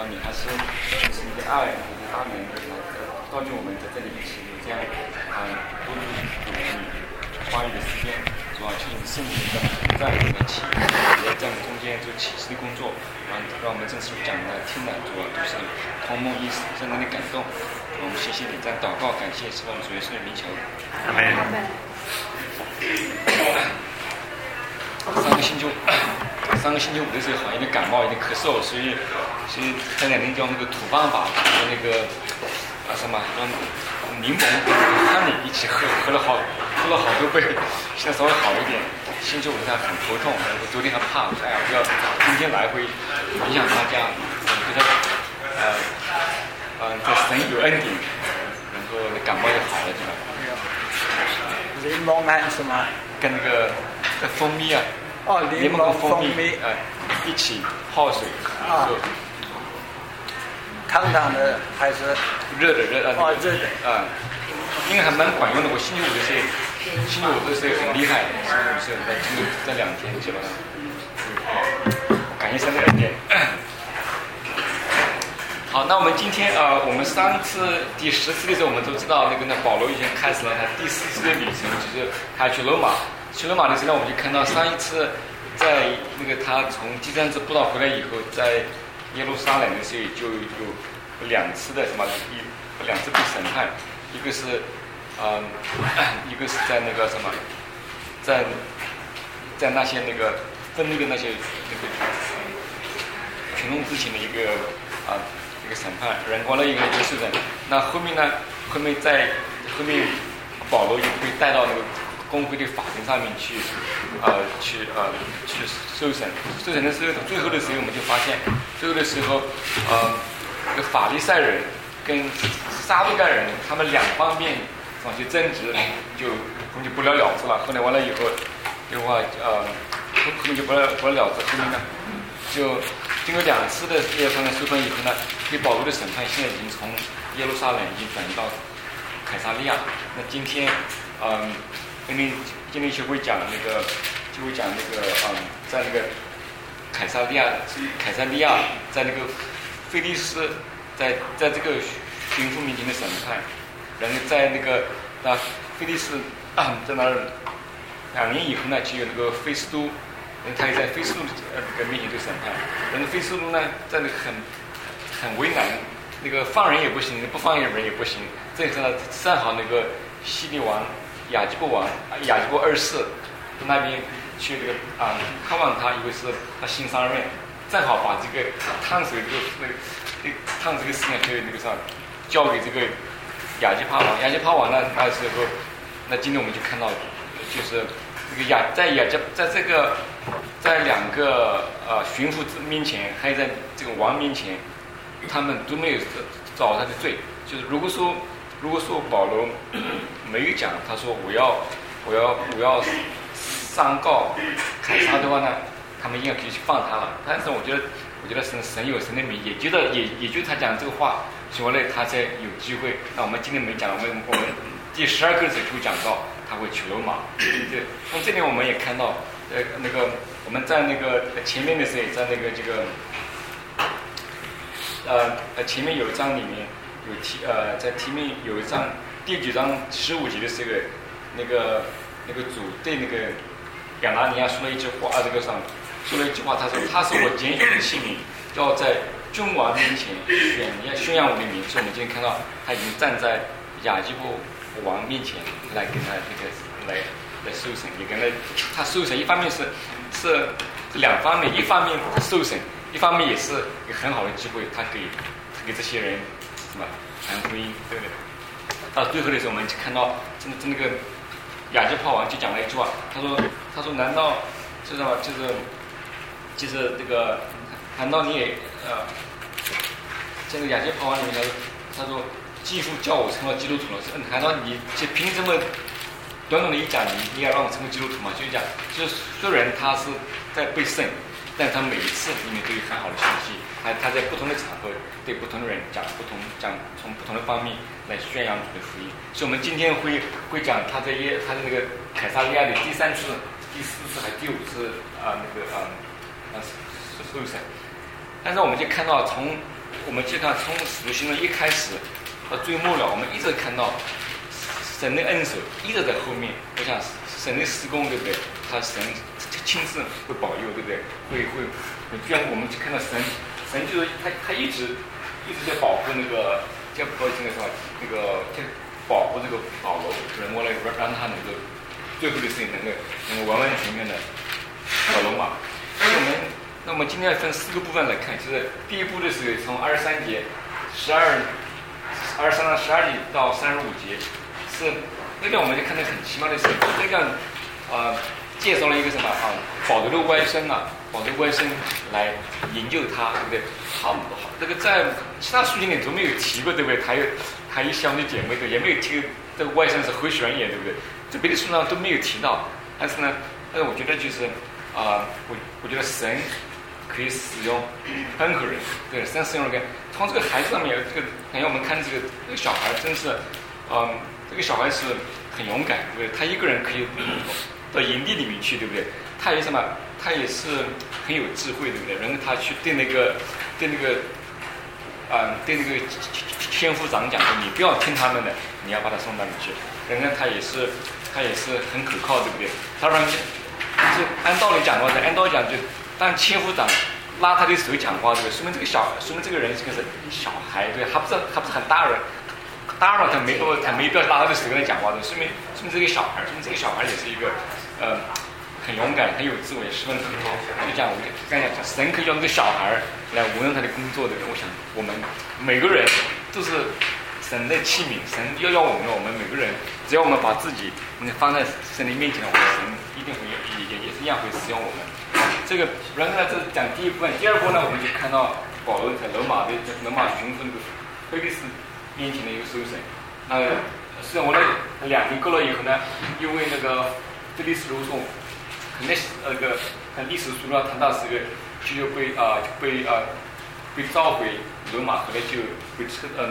你还是你的爱，你的大能造就我们在这里一起有这样多有花语的时间，主要求你圣灵的在我们起，也在我们中间做启示的工作，让我们正所讲的听的主要都是同梦一时，真正的感动。我们谢谢你，这样祷告感谢，是我们主耶稣的名求。阿门。上个星期五的时候好像有点感冒，有点咳嗽，所以这两天叫那个土方法，那个什么用柠檬跟汉里一起喝了好多杯，现在稍微好一点。星期五他很头痛，我昨天还怕，哎呀，不要今天来回影响大家，觉得这神有恩典，能够感冒也好了，对吧？ 柠檬还是什么？ 跟那个蜂蜜啊。柠檬跟蜂蜜一起泡水喝， 烫的还是热的？ 热的应该还蛮管用的。我星期五的时候很厉害，星期五的时候在2天基本上，感谢神的恩典。好，那我们今天我们上次第10次的时候，我们都知道那保罗已经开始了他第4次的旅程，就是他去罗马。去罗马的时候，我们就看到上一次在他从第3次布道回来以后，在耶路撒冷的时候就有2次的2次被审判，一个是在那个什么，在那些分那些群众之前的一个审判，人完了以后就受审。那后面保罗就被带到公会的法庭上面去受审。受审的时候，最后的时候我们就发现，最后的时候，这个法利赛人跟撒都该人，他们2方面去争执，就不了了之了。后来完了以后，的话后面就不了了之。后面呢，就经过2次的这方面受分以后呢，对保罗的审判现在已经从耶路撒冷已经转移到凯撒利亚。那今天今天就会讲在凯撒利亚，在菲利斯，在这个巡抚面前的审判，然后在菲利斯在那儿2年以后呢，就有菲斯都，他也在菲斯都面前做审判，然后菲斯都呢在很为难，放人也不行，不放人也不行，正好西利王亚基波2世那边去看望他，以为是他新上任，正好把这个烫手烫这个事情就交给这个亚基帕王。亚基帕王呢，那时候，那今天我们就看到，就是在2个巡抚面前，还有在这个王面前，他们都没有找他的罪。就是如果说保罗没有讲，他说我要上告凯撒的话呢，他们应该可以去放他了。但是我觉得神有神的名，也就他讲这个话，所以他才有机会。那我们今天没讲，我们第12个的时候就讲到他会去罗马。对，从这里我们也看到，我们在前面的时候，在前面有一章里面在前面有一章第9章15节的时候，那个主对亚拿尼亚说了一句话，他说他是我拣选的器皿，要在君王面前宣扬我的名。所以我们今天看到他已经站在亚基波王面前来跟他来受审，也跟他受审。一方面是2方面，一方面受审，一方面也是一个很好的机会，他给这些人什么传福音，对不对？到最后的时候，我们就看到那个亚基帕王就讲了一句话，他说难道是什么？就是难道你也这个亚基帕王里面他说继父叫我成了基督徒了，难道你就凭这么短短的一讲，你要让我成为基督徒吗？就是讲，就是虽然他是在被圣，但他每一次里面都有很好的信息，他在不同的场合对不同的人讲从不同的方面来宣扬主的福音。所以我们今天会讲他的凯撒利亚的第3次、第4次还是第5次受审。但是我们就看到从我们就看从使徒行传一开始到最末了，我们一直看到神的恩手一直在后面。我想神的施工，对不对？他神亲自会保佑，对不对？会，就像我们看到神就是他一直在保护那个叫保这个什么那个保护这个保罗，人为了让他能够最后的事情能够完完全全的到罗马。那我们今天要分4个部分来看，就是第一步的是从23节23到12节到35节，是那个我们就看到很奇妙的事，那个介绍了一个什么保罗的外甥保罗外甥来营救他，对不对？好，这个在其他书信里都没有提过，对不对？他一兄弟姐妹的也没有提这个外甥是何玄也，对不对？这别的书上都没有提到。但是我觉得就是我觉得神可以使用任何人，对，神使用人。从这个孩子上面，这个感觉我们看这个小孩真是，这个小孩是很勇敢，对不对？他一个人可以到营地里面去，对不对？他也什么？他也是很有智慧，对不对？然后他去对那个千夫长讲说，你不要听他们的，你要把他送到哪里去。然后他也是很可靠，对不对？他让是按道理讲的话，按道理讲就当千夫长拉他的手讲话，对不对？说明这个人是个小孩，对，他不是很大人。当然他没必要拉他的手跟他讲话的，说明这个小孩，这个小孩也是一个很勇敢、很有智慧、十分可靠。就讲我刚才讲，神可以用这个小孩来无论他的工作的人。我想我们每个人都是神的器皿，神要我们每个人，只要我们把自己放在神的面前，我们神一定会也是一样会使用我们。这个然后呢，这是讲第一部分。第二部分呢，我们就看到保罗在罗马巡抚那个菲利斯面前的一个受审。虽然我2天过了以后呢，因为那个菲利斯如说，那个看历史书上谈到这个就被召回罗马，后来就被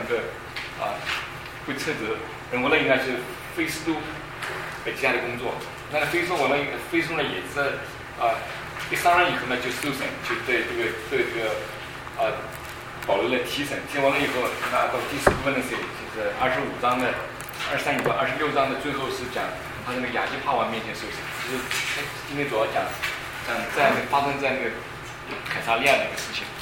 被撤职。然后呢，应该是菲斯都在家里工作。那个菲斯呢也是第3任以后呢就受审，就对这个保罗的提审。提完了以后，那到第4部分的时候，就是25章的23到26章的最后是讲他那个亚基帕王面前受审。就是今天主要讲在发生在那个凯撒利亚的一个事情。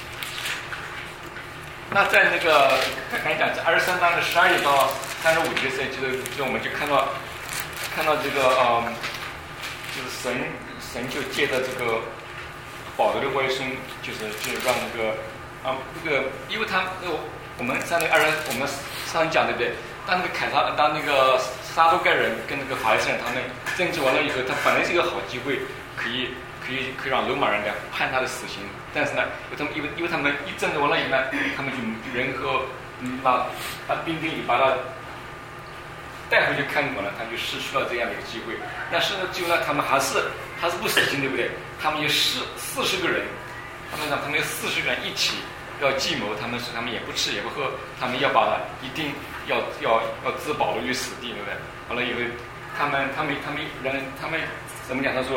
那在那个刚才讲在23章的12节到35节的时候，就是我们就看到这个就是神就借着这个保罗的外甥，就是让那个因为我们上讲对不对？当那个撒都该人跟那个法利赛人他们争执完了以后，他本来是一个好机会，可以让罗马人来判他的死刑。但是呢，因为他们一争执完了以后呢，他们就人和把兵丁把他带回去看管了，他就失去了这样的一个机会。但是呢，最后呢，他们还是不死心，对不对？他们有40个人，他们有40个人一起要计谋，他们也不吃也不喝，他们要把他一定要置保罗于死地，对不对？完了以后，他们怎么讲？他说，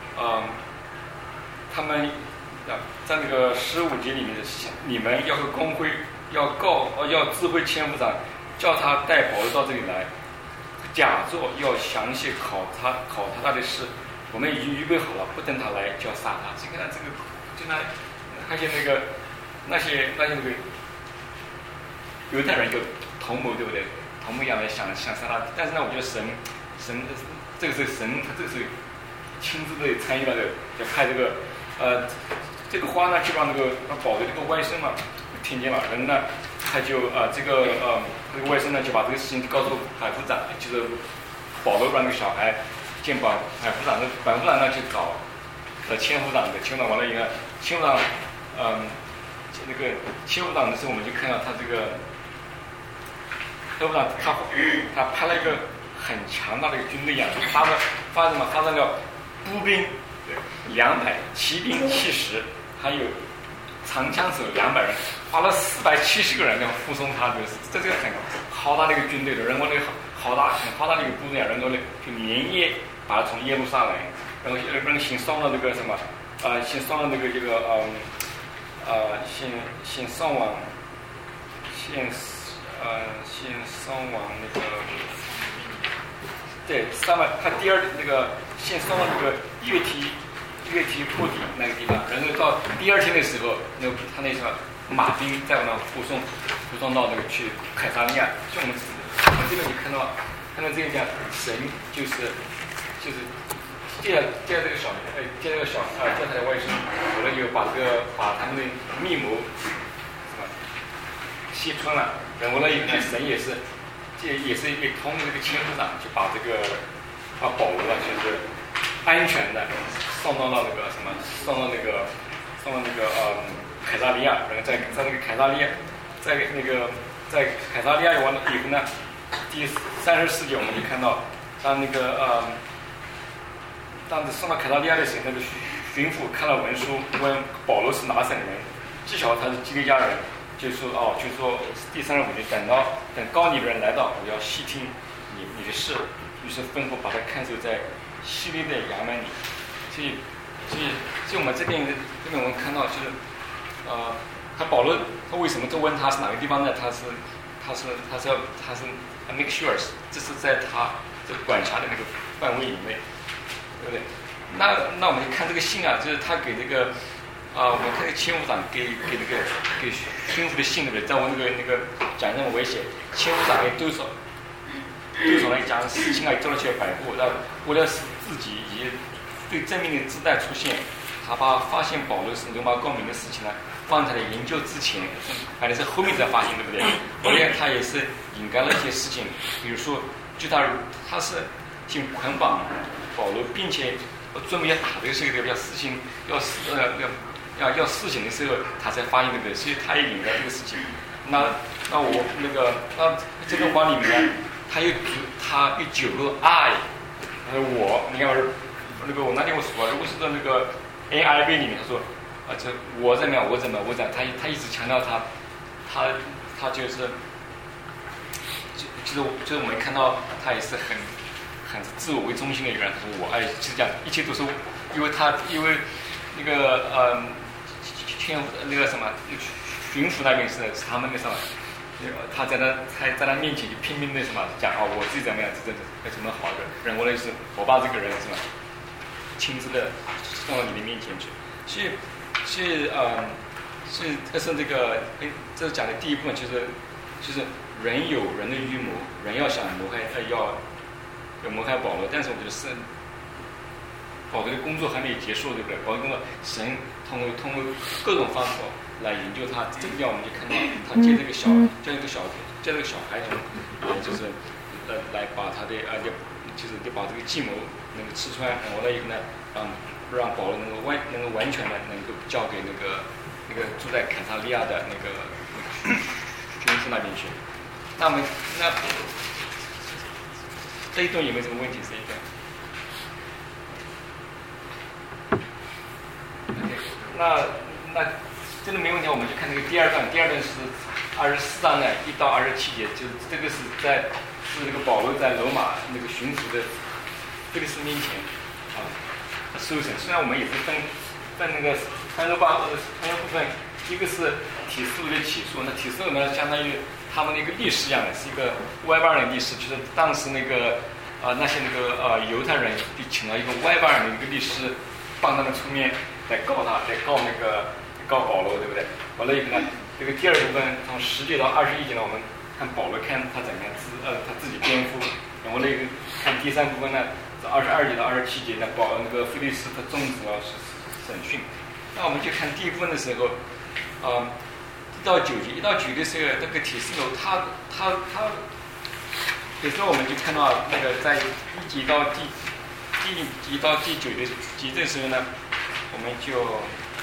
他们在那个15节里面，你们要和公会要知会千夫长，叫他带保罗到这里来，假作要详细考察他的事，我们已经预备好了，不等他来就要杀他。这个就那些那个犹太人就同谋，对不对？同谋一样来想杀他。但是呢，我觉得神这个是神，他这个是亲自的参与了的，就派这个话呢，就让保罗这个外甥嘛听见了，然后呢，他就这个外甥呢就把这个事情告诉百夫长，就是保罗让那个小孩见百夫长，百夫长呢就找千夫长的，千夫长完了以后，千夫长那个千夫长的时候，我们就看到他这个千夫长他派了一个很强大的一个军队呀，发展了步兵200，骑兵70，还有长枪手200人，花了470个人要护送他，这个很浩大的一个军队的，然后很浩大的一个部队，然后呢就连夜把他从耶路撒冷，然后先送到这个什么，先送到这个先送往先送往那个，对，上面他第二那个先送到那个乐梯铺底那个地方，然后到第二天的时候，他那时候马兵在我那护送到那个去凯撒利亚，就我们这边你看到这个讲神就是借这个小叫他的外甥，我呢就把他们的密谋揭穿了，然后呢神也是通过这个千夫长就把保罗了就是安全的送到那个凯撒利亚，然后在那个凯撒利亚，在凯撒利亚完了以后呢，第34节我们就看到，当送到凯撒利亚的时候，那个巡抚看了文书，问保罗是哪省人，知晓他是基利家人，就说第35节等告你的人来到，我要细听你的事，于是吩咐把他看守在希律的衙门里。所以我们这边我们看到就是他保罗他为什么就问他是哪个地方呢？他是 make sure 这是在他这管辖的那个范围以内，对不对？那我们就看这个信啊，就是他给这个我们看这个千夫长给巡抚的信，对不对？在我那个讲上我也写，千夫长给督手来讲事情啊，做了些摆布，为了使自己以及对正面的自带出现，他把发现保罗是罗马公民的事情呢，放在了研究之前，反正是后面才发现，对不对？后来他也是隐盖了一些事情，比如说，就他是挺捆绑保罗，并且专门要打这个事情，要事情要事情的时候，他才发现对不对？所以他也隐盖这个事情。那我这个话里面，他有9个 I， 我，你看我那天我说，如果是在那个 AIB 里面，他说这我怎么样，他一直强调他就是我们看到他也是很自我为中心的一个人。他说我其实讲一切都是因为那个那个什么巡抚那边是他们那什么，他在他面前就拼命的什么讲我自己怎么样，这什么好的人，我呢是我把这个人是吧，亲自的送到你的面前去，所以这是这个这是讲的第一部分，就是人有人的预谋，人要想谋害要谋害保罗，但是我觉得保罗的工作还没有结束，对不对？保罗工作神通过各种方法来研究他，这个地方我们就看到他借这个小孩子，就是来把他的就是把这个计谋能够吃穿，然后呢以后呢让保罗能够完全的能够交给那个住在凯撒利亚的那个军事那边去。那这一段有没有什么问题？这一段？那真的没问题，我们就看那个第二段是24章的1到27节，就是这个是那个保罗在罗马那个巡抚的菲利斯面前受审。虽然我们也是分那个3个部分，一个是提示录的起诉，那提示录呢相当于他们的一个律师一样的，是一个外邦人律师，就是当时那个那些犹太人就请了一个外邦人的一个律师帮他们出面来告保罗，对不对？完了以后呢，这个第二部分从10节到21节呢，我们看保罗看他怎么样他自己辩护，然后看第三部分呢是22节到27节呢，那个菲利斯他终止了审讯。那我们就看第一部分的时候1到9节的时候，那个提示录他有时候我们就看到那个在1节到第9节的时候呢，我们就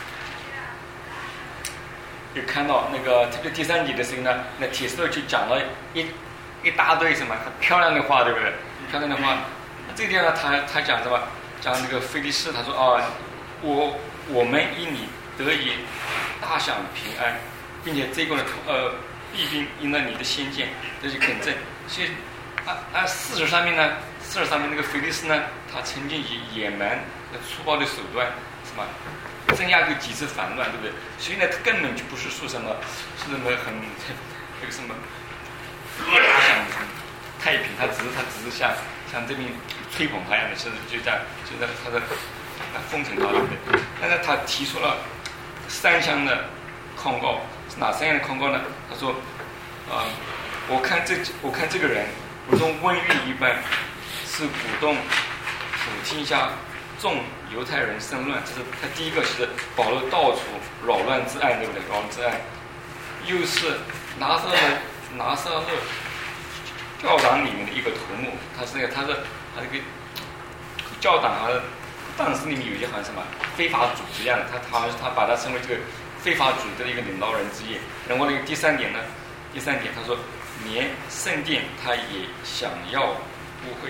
看到那个特别第3节的时候呢，那提示录就讲了一大堆什么很漂亮的话，对不对？漂亮的话，这个地方呢，他讲什么？讲那个菲利斯，他说我们因你得以大享平安，并且这个呢必定因了你的先见，这就肯正。所以按事实上面那个菲利斯呢，他曾经以野蛮粗暴的手段什么镇压过几次反乱，对不对？所以呢，他根本就不是说什么很这个什么想太平，他只是像这边吹捧他一样的，是就在他的奉承他，对不对？但是他提出了3项的控告，是哪3项的控告呢？他说，我看这个人如同瘟疫一般，是鼓动普天下众犹太人生乱，这是他第一个，是保罗到处扰乱之案，对不对？扰乱之案，又是拿撒勒教党里面的一个头目，他这个教党啊，当时里面有一些好像什么非法组织一样的，他把他称为这个非法组织的一个领导人之一。然后第3点，他说连圣殿他也想要污秽，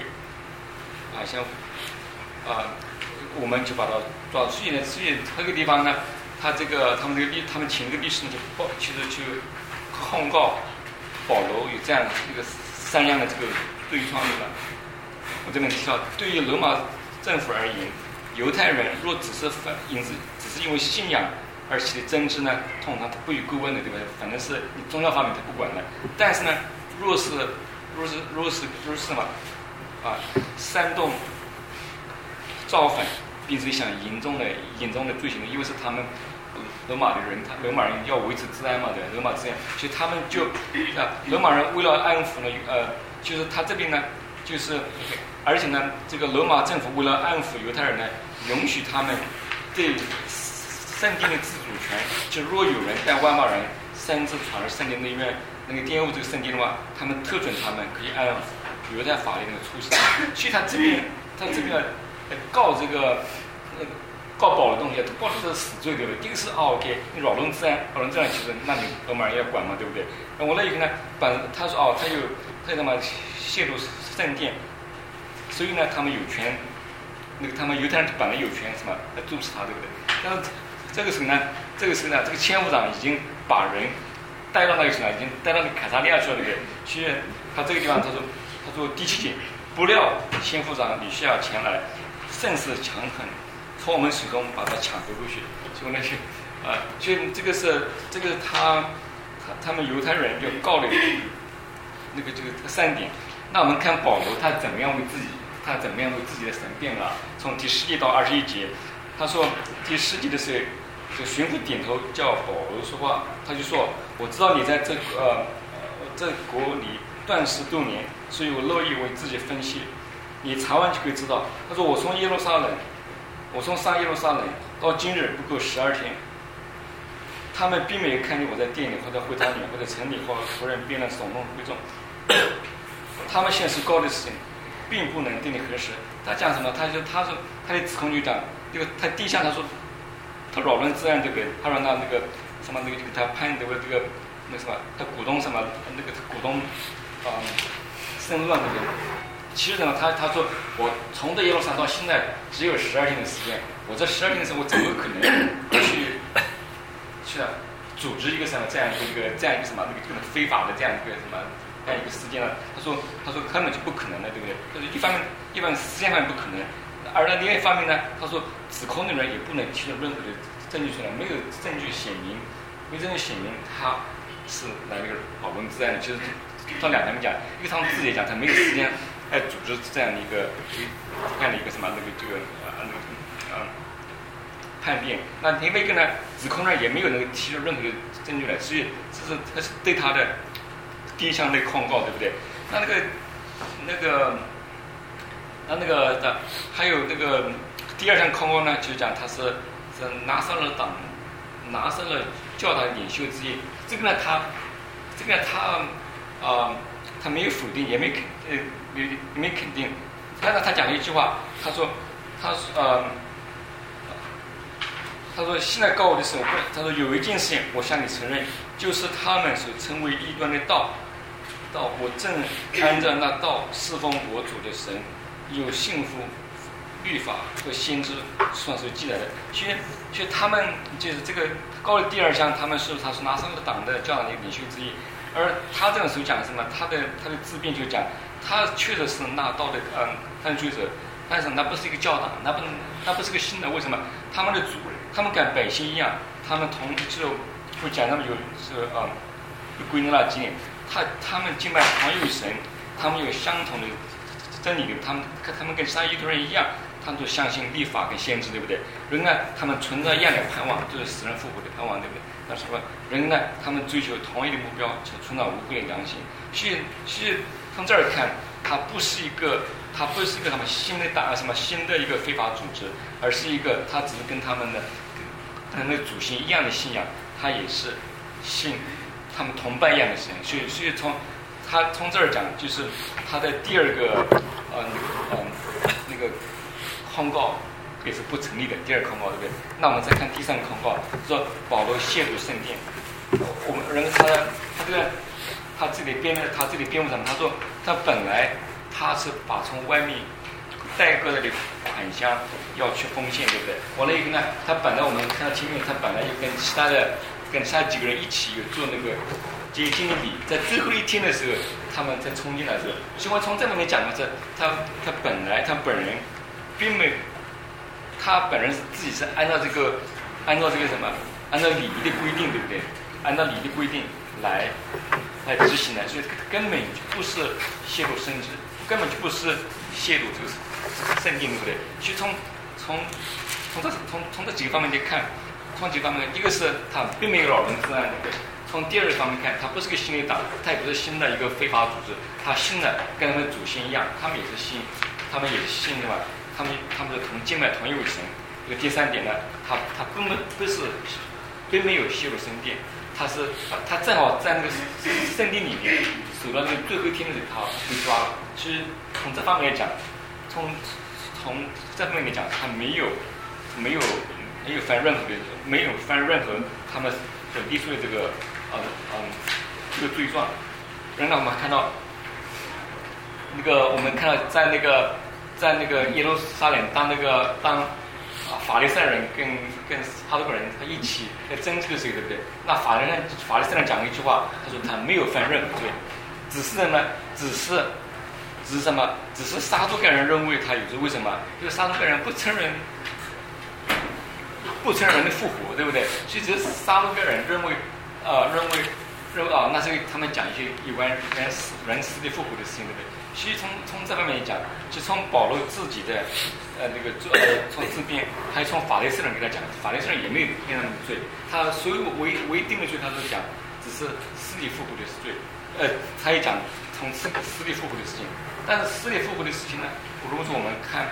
我们就把他抓住。所以这个地方呢，他们请这个律师呢就控告保罗有这样一个3样的这个对创的吧。我这边提到，对于罗马政府而言，犹太人若只是因为信仰而起的争执呢，通常他不予过问的，对不对？反正是你宗教方面他不管的。但是呢，若是什么煽动造反，并且想严重的罪行，因为是他们罗马人要维持治安嘛，对吧？罗马治安，所以他们就罗马人为了安抚呢，就是他这边呢，就是而且呢，这个罗马政府为了安抚犹太人呢，允许他们对圣殿的自主权，就若有人带外邦人擅自闯入圣殿内院，那个玷污这个圣殿的话，他们特准他们可以按犹太法律那个处死。所以他这边告告保罗的东西，他报的是死罪，对不对？第一个是OK，你扰乱治安，其实那你罗马人也要管嘛，对不对？然后我那一个呢，他说他有什么亵渎圣殿，所以呢，他们有权，他们犹太人本来有权什么来阻止他，对不对？但是这个时候呢，这个千夫长已经把人带到那个什么，已经带到那个凯撒利亚去了，对不对？所以他这个地方他说第7节，不料千夫长吕西亚前来，甚是强横，从我们手中把他抢回过去。所以呢，所以这个是他们犹太人就告了这个3点。那我们看保罗他怎么样为自己的神辩了？从第10节到21节，他说第10节的时候，这个巡抚点头叫保罗说话，他就说：“我知道你在这国里断食多年，所以我乐意为自己分析。你查完就可以知道。”他说：“我从上耶路撒冷到今日不够12天，他们并没有看见我在店里或者会堂里或者城里或仆人辩论耸动会众。他们现实高的事情，并不能对你核实。”他讲什么？他的指控就讲这个，他第一项他说他扰乱治安，对不对？他说他他判这个什么，他鼓动什么鼓动生乱，对不对？其实呢，他说我从这耶路撒冷到现在只有12天的时间，我这12天的时候我怎么可能去组织一个什么这样一个什么这个非法的这样一个什么这样一个事件呢？他说根本就不可能的，对不对？就是一方面时间上面不可能，而另外一方面呢，他说指控的人也不能提出任何的证据出来，没有证据显明他是哪个扰乱治安的。其实从2方面讲，一个从自己讲，他没有时间来组织这样的一个什么叛变。那另外一个呢，指控人也没有提出任何的证据来，所以他是对他的第一项的控告，对不对？还有第2项控告呢，就讲他是拿撒勒教导领袖之一。这个呢，他没有否定，也没肯定。但是他讲了一句话，他说现在告我的时候，他说有一件事情我向你承认，就是他们所称为异端的道，我正按照那道侍奉我主的神，有信服律法和先知算是记载的。所以他们就是这个告的第2项，他是拿撒勒党的教党的领袖之一。而他这种时候讲什么？他的自辩就讲，他确实是那道的犯罪者，但是那不是一个教党，那不是个新的。为什么？他们跟百姓一样，他们就会讲他们归纳了几点，他们敬拜同一位神，他们有相同的真理的，他们跟其他犹太人一样，他们都相信律法跟先知，对不对？仍然他们存在一样的盼望，就是死人复活的盼望，对不对？那什么？仍然他们追求同一的目标，存到无愧的良心。是从这儿看，它不是一个他们新的一个非法组织，而是一个他只是跟他们的祖先一样的信仰，他也是信他们同伴一样的神。所以从这儿讲，就是他的第二个那个控告也是不成立的，第二个控告，对不对？那我们再看第三个控告，说保罗亵渎圣殿。我们认为他这里编务上，他说他本来他是把从外面带过来的款项要去奉献，对不对？完了以后呢，他本来我们看到前面，他本来就跟其他几个人一起有做那个接经理，在最后一天的时候，他们才冲进来的时候，所以我从这里面讲的是，他本人并没有，他本人自己是按照这个什么，按照礼仪的规定，对不对？按照礼仪的规定来执行的，所以根本就不是亵渎圣旨，根本就不是亵渎这个圣经，对不对？其实从这几个方面来看，一个是他并没有老人治安，对不对？从第二个方面看，他不是个新的党，他也不是新的一个非法组织，他新的跟他们祖先一样，他们也是信对吧？他们是敬拜同一位神。这个第三点呢，他并没有亵渎圣殿，他正好在那个圣地里面守到那个最后一天的时候，他被抓了。其实从这方面来讲，从这方面来讲，他没有犯任何他们所提出的这个罪状。然后我们看到我们看到在那个耶路撒冷当法利赛人跟哈多个人他一起在争执的时候，对不对？那法利赛人讲了一句话，他说他没有犯任何罪，只是什么？只是撒都该人认为他有罪，为什么？就是撒都该人不承认人的复活，对不对？所以只是撒都该人认为那是他们讲一些有关人死的复活的事情，对不对？其实从这方面讲，就从保罗自己的从自辩，还有从法利赛人给他讲，法利赛人也没有定他们的罪，他所有唯定的罪，他都讲只是死里复活的罪。他也讲从死里复活的事情，但是死里复活的事情呢，如果说我们看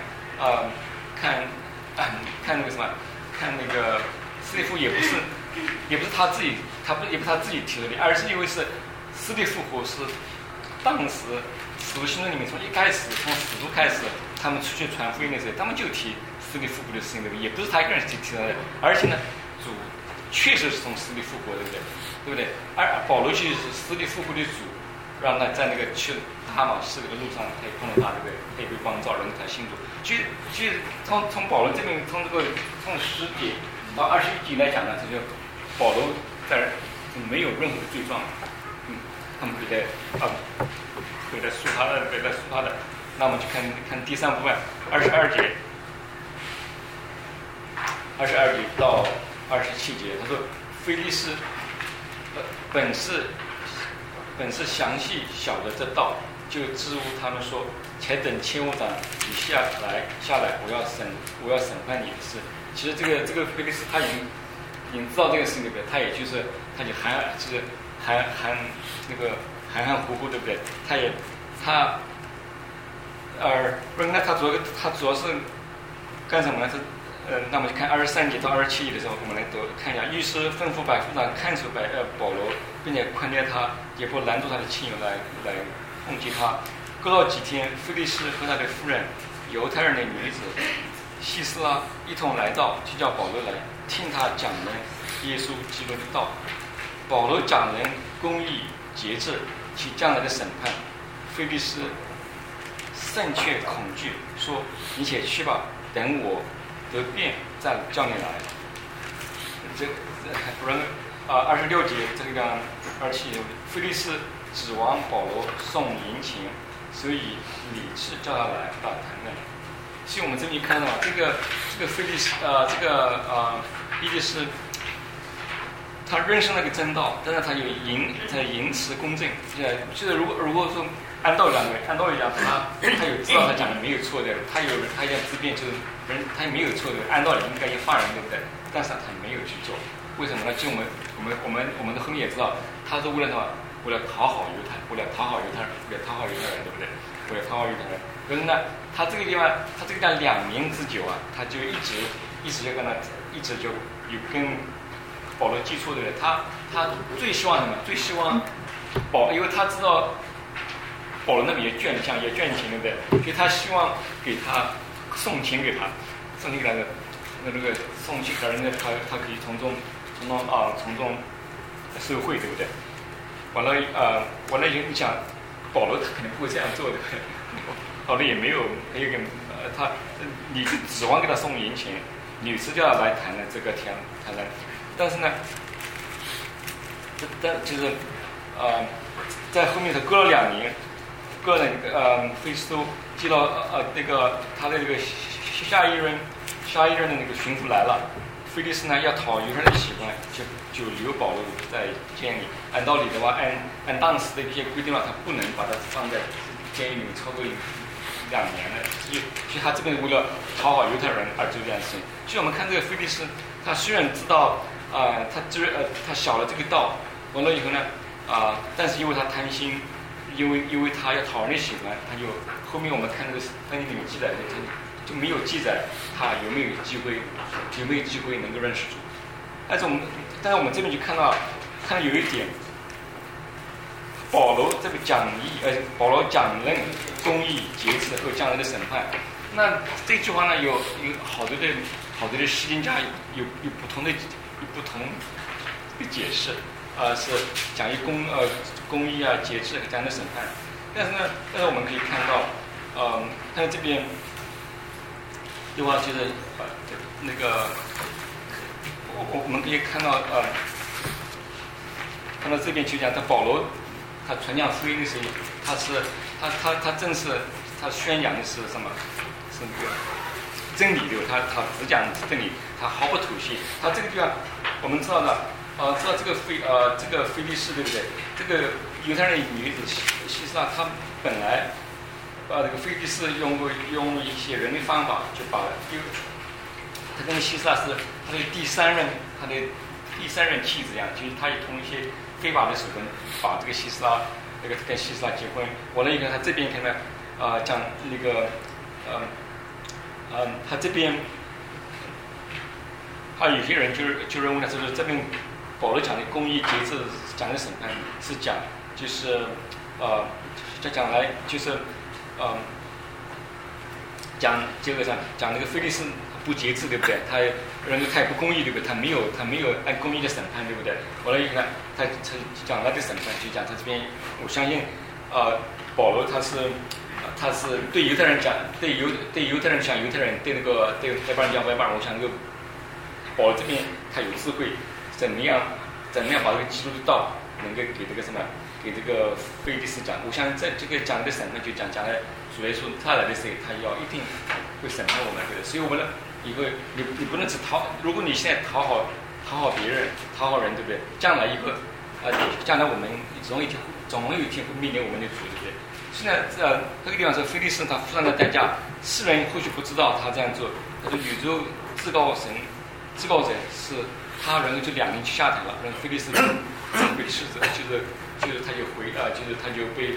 那个什么，看那个死里复活也不是他自己提出的，而是因为是死里复活是当时使徒行传里面从一开始从使徒开始，他们出去传福音的时候，他们就提死里复活的事情，对不对？也不是他一个人提到的，而且呢，主确实是从死里复活，对不对？对不对？而保罗其实是死里复活的主，让他在那个去大马士革的路上，他也碰到他，对不对？他也被光照，让他信主。其实从保罗这边从10节到21节来讲呢，这就保罗在没有任何的罪状，他们给他诉他的，那我们就看第三部分22节到27节，他说腓力斯本是详细晓得这道，就支吾他们说，且等千夫长你下来，我要审判你的事。其实这个腓力斯他已经知道这个事情，对不对？他就含含糊糊，对不对？他主要是干什么呢？那么就看23节到27节的时候，我们来看一下。于是吩咐百夫长看守保罗，并且宽待他，也不拦住他的亲友来攻击他。过了几天，腓力斯和他的夫人犹太人的女子西斯拉一同来到，就叫保罗来听他讲人耶稣基督的道。保罗讲人公义节制其将来的审判。腓力斯甚却恐惧，说：“你且去吧，等我得便再叫你来。”26节这个27节，腓力斯指望保罗送银钱，所以理智叫他来把谈论。所以我们这里看到这个腓力斯腓力斯他认识那个真道，但是他言辞公正。就是如果说按道理讲，他有知道他讲的没有错的，他要自辩，就是他也没有错的，按道理应该要放人，对不对？但是他没有去做，为什么呢？就我们的后面也知道，他是为了什么？为了讨好犹太，为了讨好犹太人，对不对？为了讨好犹太人。可是呢，他这个地方2年之久啊，他就一直就跟他一直就有跟保罗接触的人，他最希望什么？最希望因为他知道保罗那边也捐钱，对不对？所以他希望给他送钱给他的那个送钱给人呢，他可以从中受贿，对不对？完了你想，保罗他肯定不会这样做的，保罗也没有你指望给他送银钱，女士就要来谈了这个谈了，但是呢，就是在后面他隔了2年，菲斯都接到那个他的那个下一任的那个巡抚来了，菲利斯呢要讨犹太人的喜欢，就留保罗在监狱里。按道理的话，按当时的一些规定的话，他不能把他放在监狱里面超过2年的，所以他这边为了讨好犹太人而做这样的事情。所以我们看这个菲利斯，他虽然知道他晓得这个道，完了以后呢但是因为他贪心，因为他要讨人喜欢，他就后面我们看那个翻译里面记载的，他就没有记载他有没有机会能够认识主。但是我们这边就看到有一点，保罗这个保罗讲论公义、节制和将来的审判。那这句话呢，有好多的释经家有不同的解释，是讲公义啊、节制和将来的审判。但是我们可以看到，看到这边的话就是那个我们可以看到这边就讲，他保罗他传讲福音的时候，他正是他宣扬的是什么？是那个真理，对吧？他只讲真理，他毫不妥协。他这个地方我们知道的，知道这个菲利士，对不对？这个犹太人女子希斯拉，他本来这个菲利士用一些人的方法，就把他跟希斯拉是他的第三任妻子一样，就是他也通一些非法的手段把这个希斯拉跟希斯拉结婚。完了以后，他这边看到讲那个他这边有些人就认为呢，就是这边保罗讲的公义、节制、讲的审判是讲就是讲来就是讲这个讲那个菲利斯不节制，对不对？他也不公义，对不对？他没有按公义的审判，对不对？完了以后呢，他讲他的审判，就讲他这边，我相信保罗他是对犹太人讲，对犹太人讲犹太人，对外邦人讲外邦人。我想这个保罗这边他有智慧，怎么样把这个基督的道能够给这个什么，给这个菲利斯讲。我相信在这个讲的审判就讲的主耶稣他来的时候，他一定会审判我们，对不对？所以我们呢，以后你不能只如果你现在讨好别人，讨好人，对不对？将来将来我们总有一天会面临我们的主，对不对？现在这个地方是菲利斯他付上的代价，世人或许不知道他这样做，他说宇宙至高者是他，然后就2年就下台了，然后菲利斯被斥责，就是他就就是他就被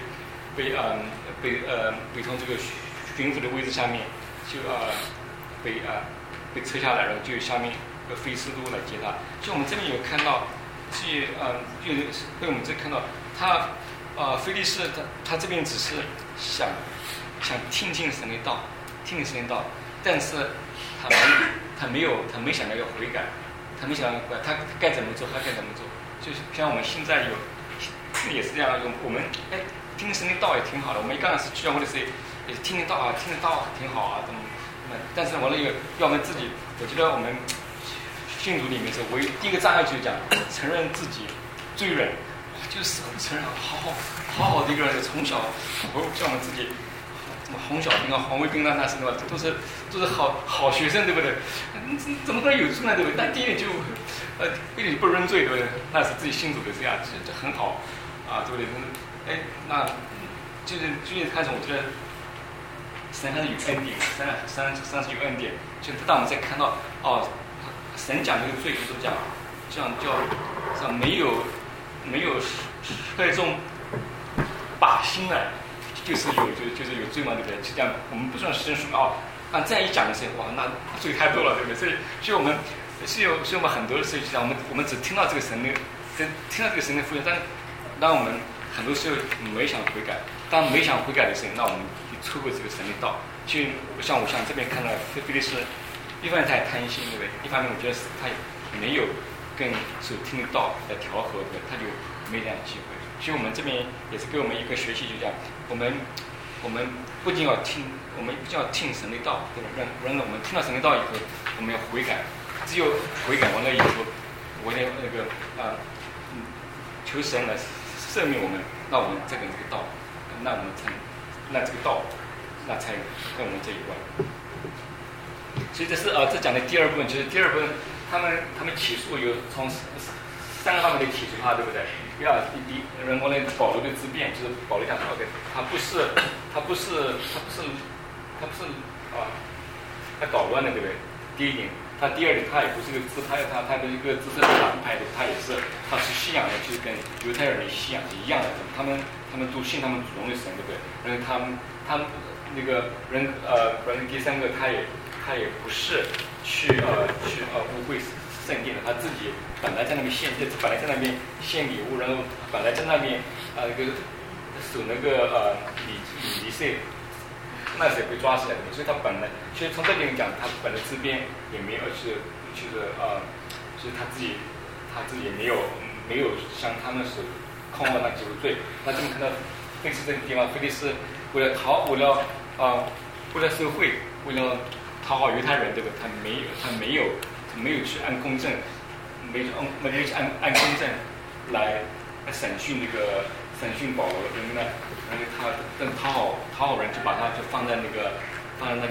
从这个巡抚的位置下面就被撤下来，然后就下面菲斯都来接他。所以我们这边有看到，被我们这看到他菲利士他这边只是想听进神的道，但是他没想到要悔改，他没想到他该怎么做，就是像我们现在也是这样，我们听神的道也挺好的。我们刚开始去教会的时候也听得到挺好啊，怎么？但是完了以后，要我们自己，我觉得我们信徒里面是第一个障碍就是讲承认自己罪人，就是承认好好的一个人，从小叫我们自己什么红小兵啊、红卫兵啊，那是的话，都是好学生，对不对？怎么可能有罪呢？对不对？那第一点就一点不认罪，对不对？那是自己信主的这样，这很好啊，对不对？哎，那就是最近开始，我觉得神还是有恩典，神是有恩典。就是当我们在看到神讲这个罪，就是讲这样叫没有这种把心来。就是有罪嘛，对不对？就这样，我们不算神说按这样一讲的时候，哇，那罪太多了，对不对？所以我们很多的时候就讲，我们只听到这个神的，听到这个神的福音，但当我们很多时候没想悔改，当没想悔改的时候，那我们就错过这个神的道。就像我这边看到菲利斯，一方面他也贪心，对不对？一方面我觉得他没有跟所听的道来调和，对不对？他就没这样机会。所以我们这边也是给我们一个学习，就这样，我们不仅要听，我们不仅要听神的道，对吧？让我们听到神的道以后，我们要悔改。只有悔改完了以后，我的求神来赦免我们，那我们这个道，那我们才这个道，那才跟我们这一关。所以这是这讲的第二部分，就是第二部分，他们起诉有从3个方面的起诉他，对不对？人工的保罗的自辩，就是保罗讲说，他不是他捣乱的，对不对？第一点，他第二点，他也不是个他的一个自身的党派的，他是信仰的，就是跟犹太人的信仰是一样的。他们都信他们主动的神，对不对？然后他们那个人第三个，他也不是去污秽圣殿的，他自己本来在那边献礼物，然后本来在那边守那个礼岁，那时候被抓起来的，所以他本来其实从这点讲，他本来自编也没有就是他自己也没有像他们是控了那几个罪。那这么看到菲利斯这个地方，菲利斯为了社会，为了讨好犹太人，对不对？他没有去按公正，没有去按公正来审讯保罗，然后他更讨好人，就把他就放在那边放了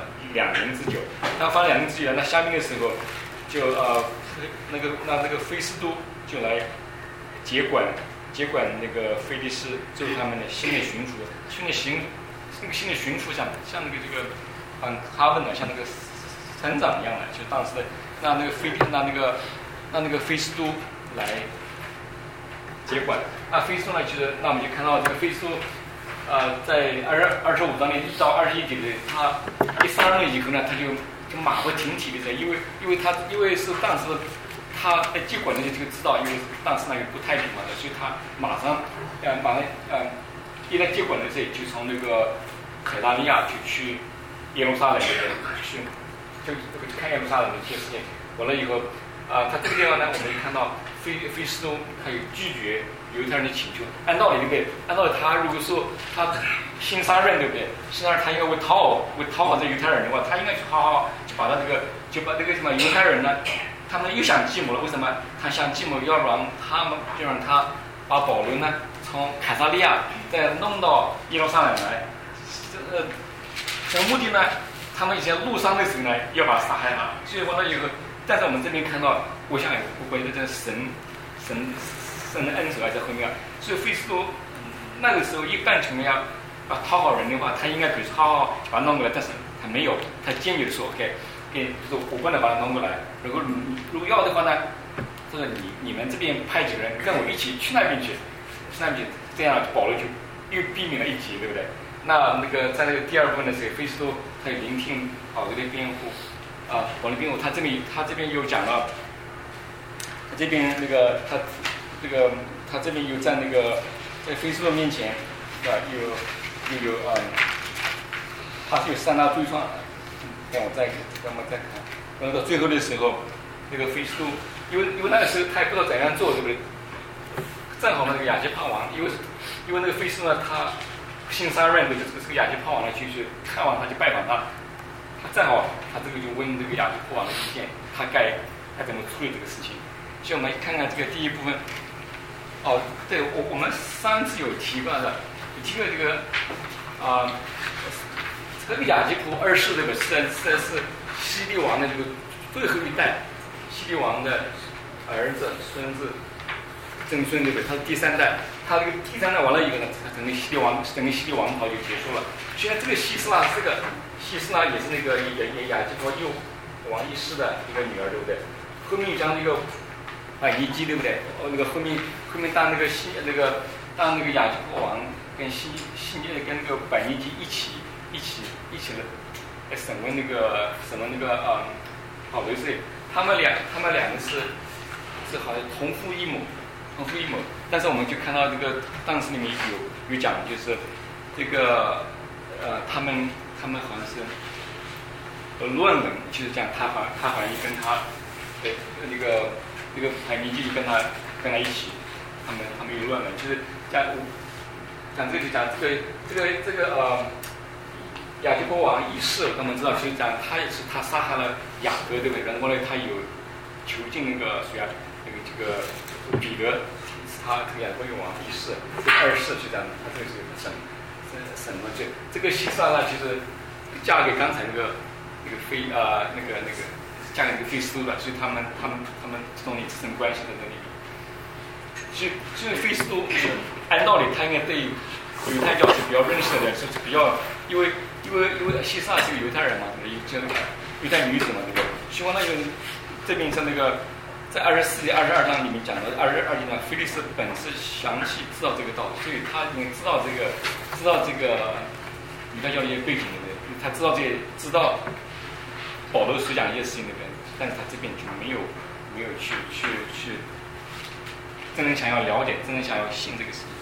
2年之久。他放了2年之久，那下面的时候就那个菲斯都就来接管那个菲利斯，就是他们的新的巡抚，新的巡抚像那个哈文呢，像那个省长一样的，就当时的那个菲斯都来接管。那菲斯都呢，那我们就看到这个菲斯都，在25章的1到21节的，他第3任以后呢，他就马不停蹄的在，因为是当时他接管的就知道，因为当时那个不太平嘛的，所以他马上一旦接管的时候，就从那个凯撒利亚就去耶路撒冷就看耶路撒冷的一些事情。完了以后，他这个地方呢，我们看到菲斯都他有拒绝犹太人的请求。按道理对不对？按道理他如果说他新上任对不对？新上任他应该会讨好这犹太人的话，他应该去好就把这个什么犹太人呢，他们又想计谋了。为什么？他想计谋要让他把保罗呢从凯撒利亚再弄到耶路撒冷来。什么目的呢？他们以前路上的时候呢，要把他杀害了。所以完了以后，但是我们这边看到，我想我觉得这神的恩手还在后面。所以菲斯都那个时候一般情况下讨好人的话，他应该比如说好把他弄过来，但是他没有，他坚决的说 OK， 就是我不能把他弄过来。如果要的话呢，这个你们这边派几个人跟我一起去那边去，这样保罗就又避免了一劫，对不对？那个在那个第二部分的时候，菲斯都他有聆听保罗的辩护，保罗的辩护，他这边又讲了，他这边他这边又在在菲斯都面前，是吧？又有他是有3大罪状，让我们再看，然后到最后的时候，那个菲斯都，因为那个时候他也不知道怎样做，对不对？正好那个亚基帕王，因为那个菲斯呢，他新上任的这个亚基帕王呢，去看望他，去拜访他，正好他这个就问这个亚基帕王的意见，他该怎么处理这个事情。所以我们看看这个第一部分。对，我们上次有提过的，有提过这个这个亚基普二世这个实在是希律王的这个最后一代，希律王的儿子、孙子、曾孙，对不对？他是第三代，他这个第三代完了以后呢，整个希律王朝就结束了。虽然这个希斯拉也是那个亚基普右王一世的一个女儿，对不对？后面将这个尼基，对不对？那个后面当那个亚基普王跟跟那个百尼基一起来审问那个保罗税，他们两个是好像同父异母，但是我们就看到这个当时里面有讲，就是这个他们好像是论文，就是讲他好像跟他那个百尼基跟他一起，他们有论文，就是讲这个亚基波王一世，我们知道，其实讲他杀害了雅各，对不对？然后呢，他有囚禁那个谁啊，这个彼得，是他这个亚基波王一世，这个二世就讲他这个是审了这个希撒呢，其实嫁给刚才那个嫁给那个菲斯都的，所以他们这种师生关系的那里面，所以菲斯都按道理他应该对犹太教是比较认识的人，是比较因为希撒是个犹太人嘛，就那个犹太女子嘛，对不对？希望那个这边在那个在24节22章里面讲的22节呢，菲利斯本是详细知道这个道理，所以他已经知道这个犹太教的一些背景，对不对？他知道保罗所讲的一些事情，对不对？但是他这边就没有去真正想要了解，真正想要信这个事情。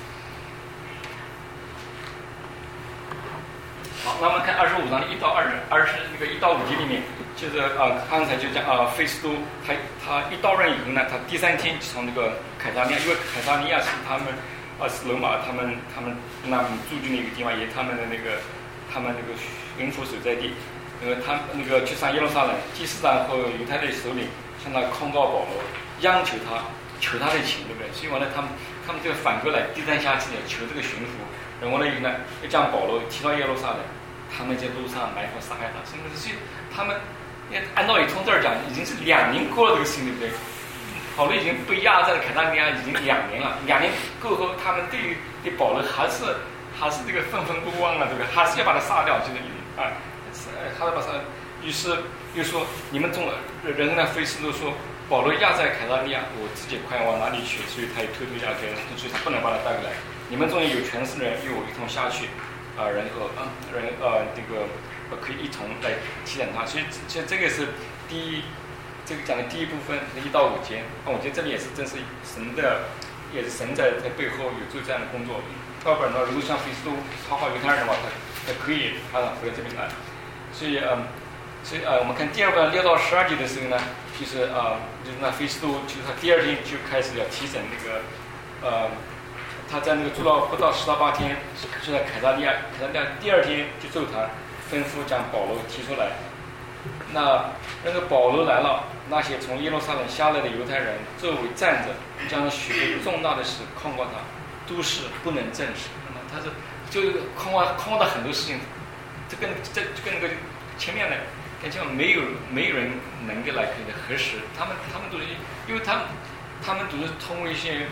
好，那我们看25章1到1到5节里面，就是刚才就讲菲斯都他一到任以后呢，他第3天从那个凯撒利亚，因为凯撒利亚是他们是罗马他们那驻军的一个地方，也他们那个巡抚所在地。他那个去上耶路撒冷，祭司长和犹太的首领向他控告保罗，央求他的情，对不对？所以完了，他们这个反过来低三下四的求这个巡抚，然后呢又将保罗提到耶路撒冷，他们在路上埋伏杀害他，所以他们按道理从这儿讲，已经是2年过了这个事情，对不对？保罗已经被压在凯撒利亚已经2年了，2年过后，他们对保罗还是这个愤愤不忘了，对不对？还是要把他杀掉，就是他把他，于是又说你们中人呢，菲斯都说保罗压在凯撒利亚，我自己快往哪里去？所以他也偷压在，所以他不能把他带过来。你们中间有权势的人与我一同下去，然后这个可以一同来提醒他。所以这个是这个讲的第一部分1到5节。我觉得这里也是真是神在背后有做这样的工作。要不然呢，如果像菲斯都讨好犹太人的话，他可以回到这边来。所以我们看第2部6到12节的时候呢，就是那菲斯都，就是他第2天就开始要提审那个他在那个住到不到10到8天，就在凯撒利亚第2天就奏堂吩咐将保罗提出来。那个保罗来了，那些从耶路撒冷下来的犹太人周围站着，将许多重大的事控告他，都是不能证实。那么他是就控告他很多事情。这跟那个前面的，感觉没有人能够来可以核实，他们都是，因为他们都是通过一些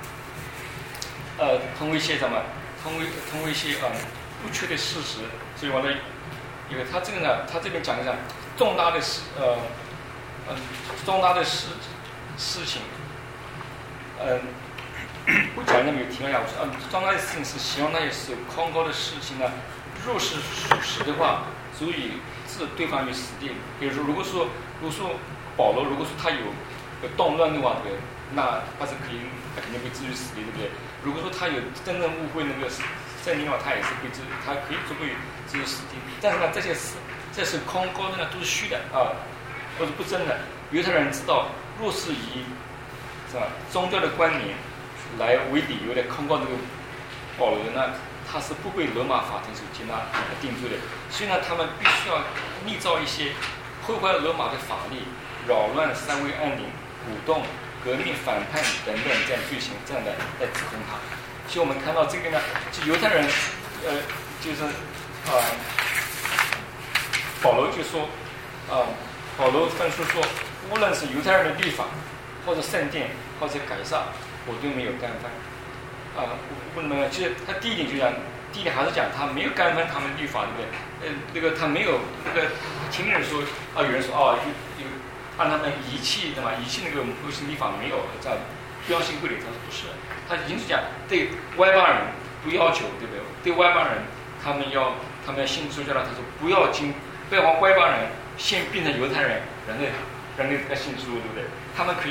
什么，通过一些不确的事实，所以完了，因为他这个呢，他这边讲一讲重大的事情，我讲那么有提问一下，我说重大的事情是希望那些是控告的事情呢。若是属实的话，足以置对方于死地。比如说，如果说保罗，如果说他有动乱的话，对不对？那他是可以，他肯定会置于死地，对不对？如果说他有真正误会那个圣灵的话，他也是会他可以足以置于死地。但是呢，这是控告的呢，都是虚的或者不真的。犹太人知道，若是以是吧宗教的观念来为理由的控告这个保罗呢，他是不被罗马法庭所接纳定罪的，所以呢，他们必须要拟造一些破坏罗马的法律、扰乱社会安宁、鼓动革命、反叛等等这样罪行，这样的来指控他。所以我们看到这个呢，就犹太人，就是保罗就说，保罗分书说，无论是犹太人的律法，或者圣殿，或者改撒，我都没有干犯。为什么？其实他第一点就讲，第一点还是讲他没有干犯他们律法，对不对？这个他没有那个听人说有人说有让他们遗弃对吧？遗弃那个摩西律法没有这样标新贵类，他说不是，他已经是讲对外邦人不要求，对不对？对外邦人他们要信主教了，他说不要往外邦人先变成犹太人，人类在信主，对不对？他们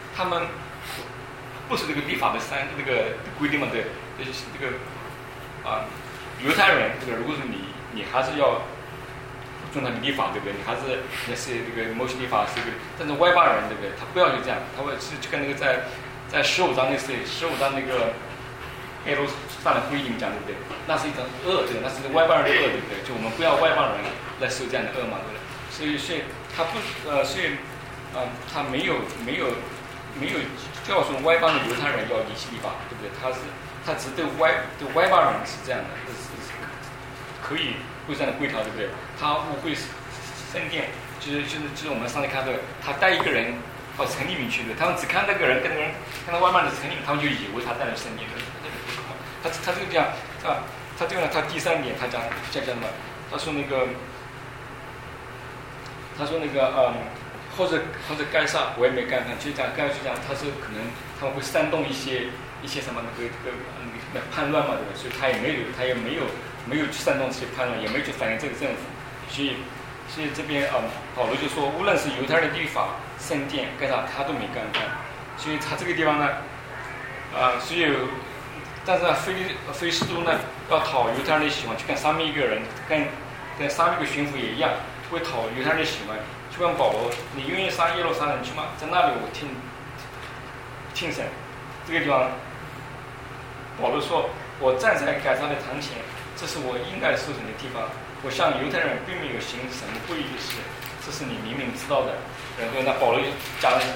不是这个律法的这个规定嘛的，这个犹太人这个，如果是你还是要遵守律法，对不对？你是这个摩西律法是这个，但是外邦人对不对？他不要就这样，他会是就跟那个在15章15章那个耶路撒冷会议里面讲，对不对？那是一种恶，对不对？那是外邦人的恶，对不对？就我们不要外邦人来受这样的恶嘛，对不对？所以他不他没有教唆外邦的犹太人要离弃律法，对不对？他只对外邦人是这样的，是可以会这样的规条，对不对？他误会圣殿，就是我们上次看到，他带一个人到城里面去的，他们只看那个人跟那个人看到外面的城里面，他们就以为他带了圣殿的，他这个讲啊，他这个呢，他第三点他讲什么？他说那个或者该撒我也没干犯，就讲该就讲他是可能他们会煽动一些什么那个叛乱嘛，对吧？所以他也没有去煽动这些叛乱，也没有去反映这个政府，所以这边保罗就说，无论是犹太人的律法、圣殿该啥他都没干犯，所以他这个地方呢，所以但是菲斯都呢要讨犹太人的喜欢，就跟上面一个人跟上面一个巡抚也一样，会讨犹太人的喜欢。就问保罗，你愿意上耶路撒冷去吗？在那里我听审。这个地方，保罗说，我站在改撒的堂前，这是我应该受审的地方。我向犹太人并没有行什么不义的事，这是你明明知道的。然后那保罗讲的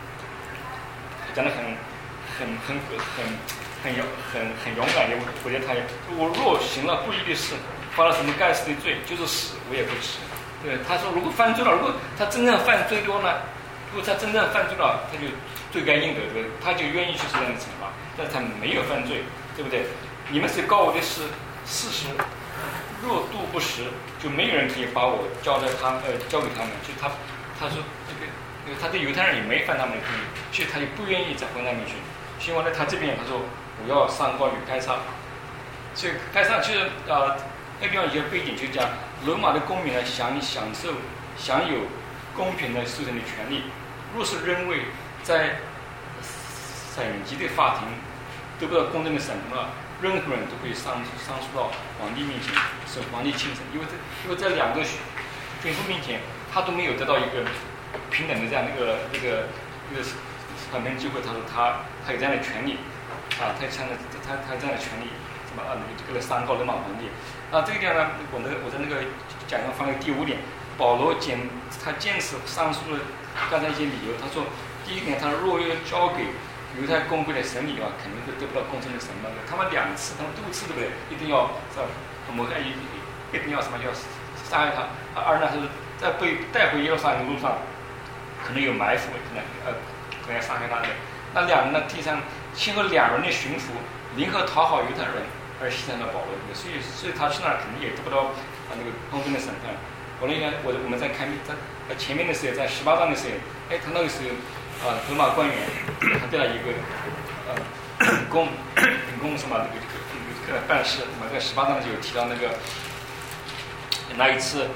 很勇敢，我觉得我若行了不义的事，犯了什么该死的罪，就是死，我也不耻。对，他说如果犯罪了，如果他真正犯罪多呢？如果他真正犯罪了，他就罪该应得，对不对？他就愿意去受这样的惩罚。但是他没有犯罪，对不对？你们是告我的事实，若度不实，就没有人可以把我交给他们。就他说这个，他对犹太人也没犯他们的罪，所以他就不愿意再回那边去。所以呢，他这边他说我要上告于该撒，所以该撒就是那地方有些背景就讲，罗马的公民呢享有公平的受审的权利。若是认为在省级的法庭得不到公正的审判了，任何人都可以上诉到皇帝面前，使皇帝亲审。因为在两个君父面前，他都没有得到一个平等的这样一个审判机会。他说他有这样的权利他有这样的权利，什么这个上告罗马皇帝。这个地方呢，我在那个讲要放在第5点，保罗他坚持上诉的刚才一些理由。他说，第一点，他若要交给犹太公会的审理肯定会得不到公正的审判的。他们2次，他们多次，对不对？一定要一定要什么要杀害他。二呢，是在被带回耶路撒冷的路上，可能有埋伏，可能要杀害他的。那2人呢，第3，先后2人的巡抚联合讨好犹太人，而牺牲了保罗，所以他去那儿肯定也得不到那个公正的审判。我们在看在前面的时候，在18章的时候，他那个时候罗马官员他对了一个秉公什么这个办事，我们在18章就有提到那个那一次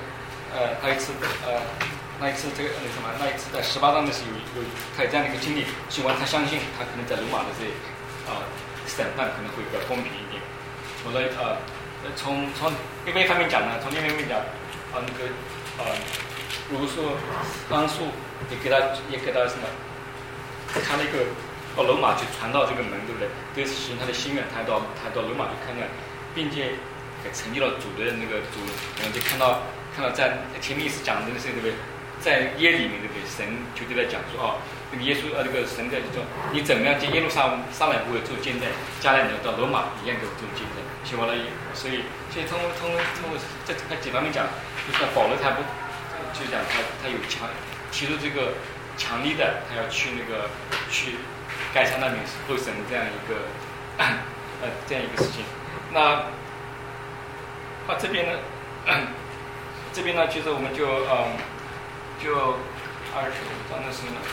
在18章的时候有他有这样的一个经历，希望他相信他可能在罗马的这审判可能会比较公平一点。我说从另外一方面讲呢，从另外一方面讲如果说当初也给他什么，开了一个到罗马去传到这个门，对不对？对实行他的心愿，他到罗马去看看，并且给成就了主的那个主，我们就看到在前面一次讲的那些，对不对？在耶里面，对不对？神就对他讲说那个耶稣这个神在就说，你怎么样进耶路撒冷给我做见证，将来你要到罗马一样给我做见证。写完了，所以通过这几方面讲，就是保罗他不就讲他有提出这个强力的，他要去去改善那边后神这样一个这样一个事情。那这边呢，就是我们就25章的时候呢。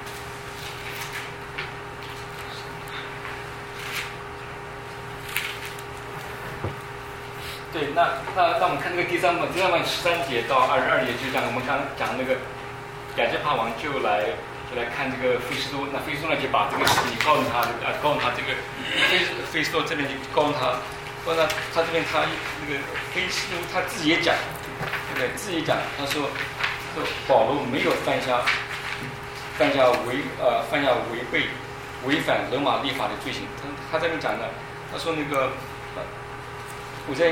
对，那我们看这个第三部13节到22节，就讲我们刚讲那个亚基帕王就来看这个菲斯都，那菲斯都呢就把这个事情告诉他这个菲斯都这边就告诉他这边他那个菲斯都他自己也讲，对，自己讲，他说保罗没有犯下违反罗马律法的罪行，他这边讲的，他说那个。我在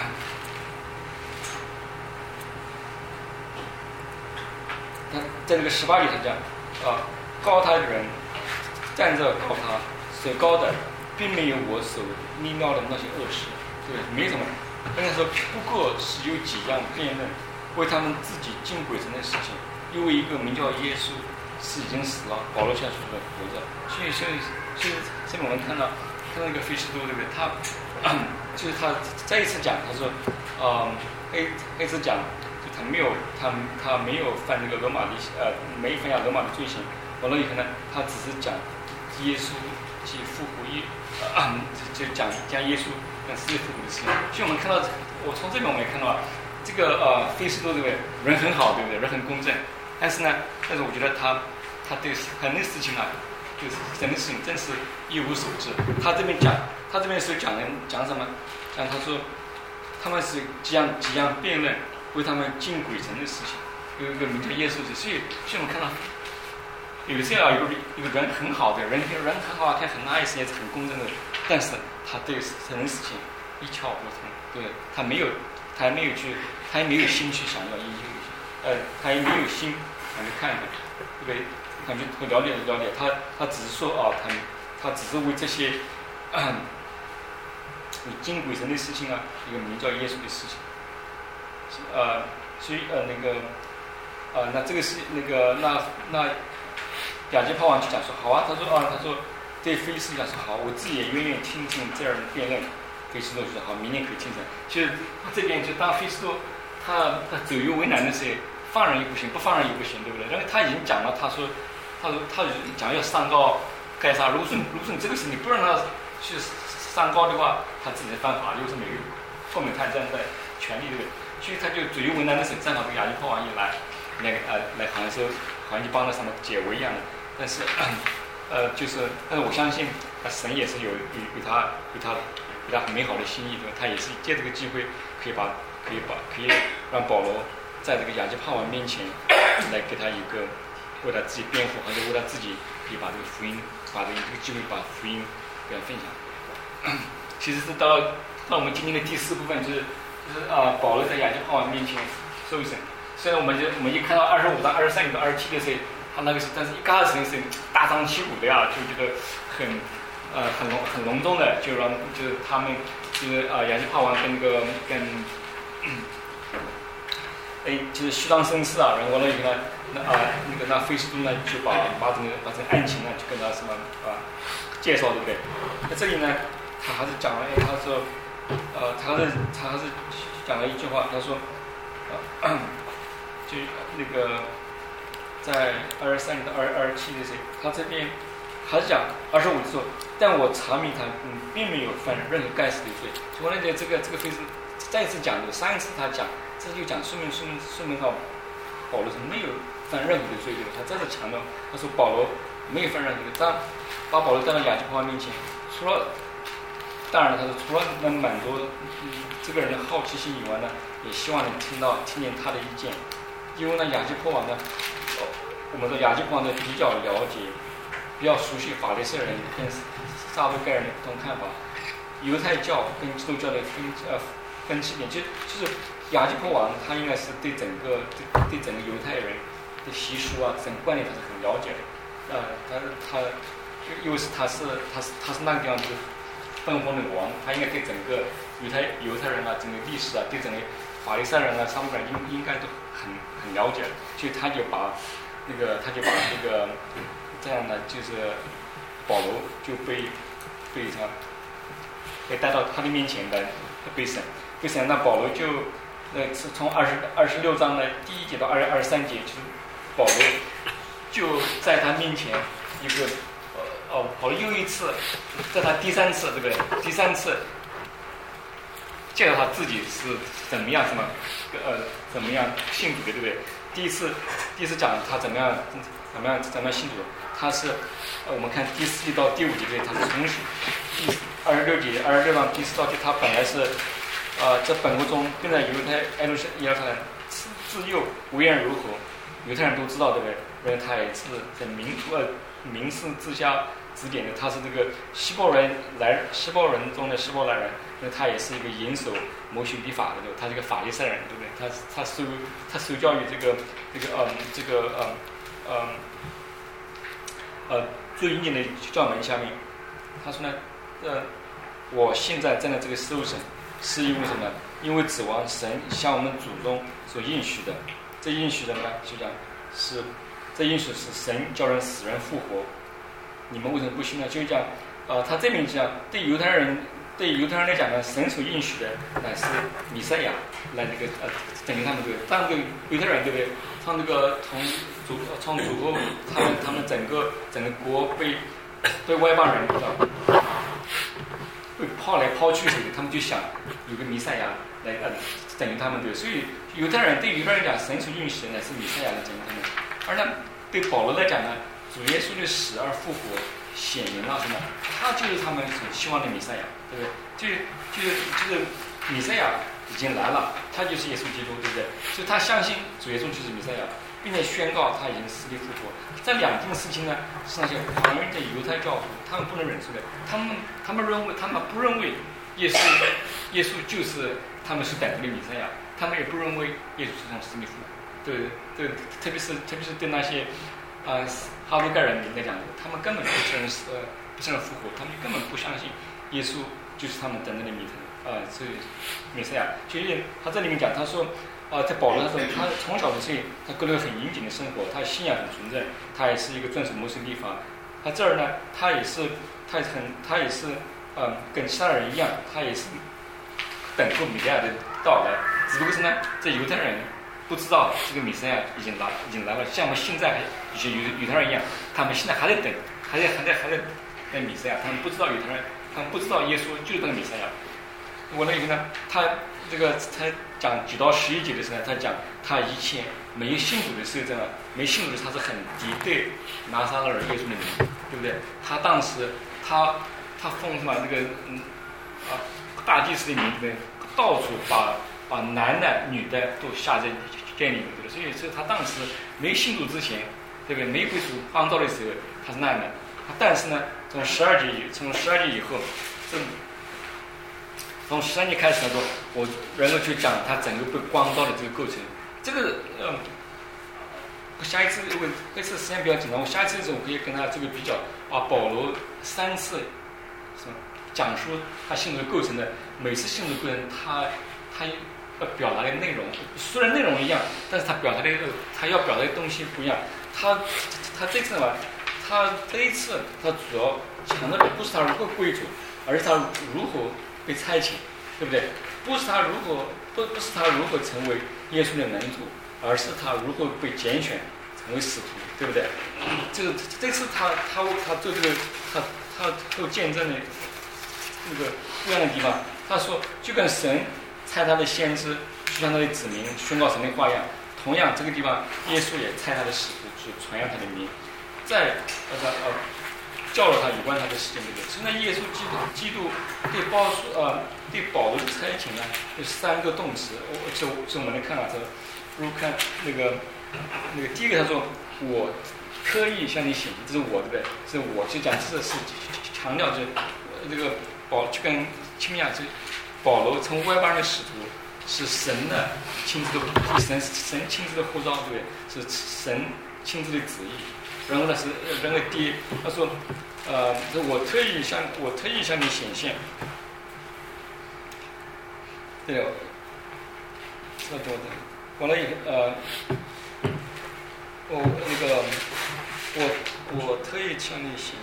那个18节他讲，告他的人站着告他，手高的，并没有我所捏料的那些恶事，对，没什么。但是说不过是有几样辩论，为他们自己进鬼神的事情，因为一个名叫耶稣是已经死了，保罗现在活着，所以这边我们看到那个菲斯都对不对？他就是他再一次讲，他说，一直讲，就他没有犯这个罗马的没犯下罗马的罪行。完了以后呢，他只是讲耶稣及复活就讲耶稣跟世界复活的事情。所以我们看到，我从这边我们也看到这个菲斯都对不对？人很好，对不对？人很公正。但是我觉得他对很多事情啊，就是很多事情真是一无所知。他这边是讲什么？讲他说他们是几样辩论为他们进鬼神的事情，有一个名叫耶稣的，所以我们看到有些有个人很好的人很好，他很 nice 也是很公正的，但是他对很多事情一窍不通，对，他也没有心去想要研究，他也没有心想去看看，对不对？感觉了解，他只是说他只是为这些进鬼神的事情啊，一个名叫耶稣的事情，所以那这个是那亚基帕王就讲说好啊，他说对菲斯讲说好，我自己也愿意听听这样的辩论。菲斯都说好，明年可以进城。其实这边就当菲斯都他左右为难的时候，放人也不行，不放人也不行，对不对？因为他已经讲了，他说讲要上告盖撒，如果说你这个事你不让他去上告的话，他自己犯法，又是没有后面他站在权力这个，所以他就左右为难的时候，正好这个亚基帕王一来好像就帮他什么解围一样的。但是但是我相信神也是有他很美好的心意的，他也是借这个机会可以让保罗在这个亚基帕王面前来给他一个为他自己辩护，或者为他自己可以把这个福音，把这个机会把福音给他分享。其实是到我们今天的第4部分，就是保罗在亚基帕王面前受审。虽然我们一看到25章23到27的时候，他那个是，但是一开始是大张旗鼓的呀，就觉得很隆重的，就是他们就是亚基帕王就是虚张声势啊，然后完了以后呢，那菲斯都呢就把这个案情呢就跟他什么介绍，对不对？在这里呢，他还是讲了，他说他还是讲了一句话，他说就那个在23到27的时候，他这边还是讲25的时候，但我查明他并没有犯任何该死的罪。所以这个菲斯再次讲的，上一次他讲，这就讲说明好，保罗是没有犯任何的罪，对吧？他再次强调，他说保罗没有犯任何的罪，把保罗带到亚基帕王面前，当然他说除了能满足这个人的好奇心以外呢，也希望能听见他的意见，因为呢亚基帕王呢，我们说亚基帕王呢比较了解。比较熟悉法利赛人跟撒都该人的不同看法，犹太教跟基督教的分歧点，就是亚基帕王他应该是对整个犹太人的习俗啊、整个观念他是很了解的。 他因为他是那个地方的分封的王，他应该对整个犹太人啊，整个历史啊，对整个法利赛人啊、撒都人应该都很了解，所以他就把那个这样的就是保罗就被带到他的面前来被审，那保罗就是从26章的第1节到23节，就是保罗就在他面前一个保罗又一次在他第三次介绍他自己是怎么样信主的，对不对？第一次讲他怎么样信主，他是我们看第4节到第5节，对，他是从第26章第4到节，他本来是在本国中跟着耶路撒冷自幼无言如何，犹太人都知道，对不对？因为他也是在名士之下指点的，他是这个希伯人中的希伯来人，因为他也是一个严守摩西律法的，对吧？他是个法利赛人，对不对？他受教于最严谨的教门下面。他说呢，我现在站在这个受审，是因为什么？因为指望神向我们祖宗所应许的。这应许的呢，就讲是这应许是神叫人死人复活。你们为什么不信呢？就是讲，他这边讲对犹太人来讲呢，神所应许的乃是弥赛亚来等于他们对，当个犹太人对不对？从这个从祖后，他们整个国被外邦人被抛来抛去的，他们就想有个弥赛亚来等于他们对，所以对犹太人讲，神所应许的乃是弥赛亚来等于他们，而呢对保罗来讲呢，主耶稣的死而复活显明了什么？他就是他们所希望的弥赛亚，对不对？就是弥赛亚已经来了，他就是耶稣基督，对不对？所以他相信主耶稣就是弥赛亚，并且宣告他已经死里复活。这两件事情呢，是那些狂人的犹太教徒他们不能忍受的，他们不认为耶稣就是他们是等着的弥赛亚，他们也不认为耶稣是从死里复活。对，特别是对那些哈都盖人来讲，他们根本不承认复活，他们根本不相信耶稣就是他们等着的弥赛亚。所以他这里面讲，他说在保罗他说，他从小的时候他过了很严谨的生活，他信仰很纯正，他也是一个遵守摩西律法。他这儿呢，他也是跟其他人一样，他也是等候弥赛亚的到来，只不过是呢，这犹太人不知道这个弥赛亚已经来了，像我们现在一些犹太人一样，他们现在还在等，还在等弥赛亚，他们不知道他们不知道耶稣就是那个弥赛亚。我那个呢，他讲9到11节的时候，他讲他以前没有信主的时候，没信主的时候他是很敌对拿撒勒人耶稣的名，对不对？他当时他奉什么那个大祭司的名，对不对？到处把男的女的都下在监里面，对不对？所以他当时没信主之前，对不对？没被主光照的时候，他是那样的。但是呢，从12节以后，从13节开始的时候，我然后就讲他整个被光照的这个过程。这个下一次如果这次时间比较紧张，我下一次的时候我可以跟他这个比较保罗3次什么讲述他信主的过程的，每次信主的过程他表达的内容虽然内容一样，但是他要表达的东西不一样。他这次嘛，他这一次他主要讲的不是他如何归主，而是他如何被差遣，对不对？不是他如何成为耶稣的门徒，而是他如何被拣选成为使徒，对不对？这次他做这个他做见证的那个不一样的地方，他说就跟神差他的先知去向他的子民宣告神的话一样，同样这个地方耶稣也差他的使徒去传扬他的名，在教导他有关他的事情，对不对？所以呢，耶稣基督对保罗的差遣呢，有3个动词。我们来看啊，如果看那个第一个，他说我刻意向你显明，这是我，对不对？是我就讲这是强调这个就跟亲密亚这保罗从外邦人的使徒是神的亲自的，神亲自的呼召，对不对？是神亲自的旨意。 然后呢是第一，他说，我特意向你显现。对，那多的，完了以后我特意向你显，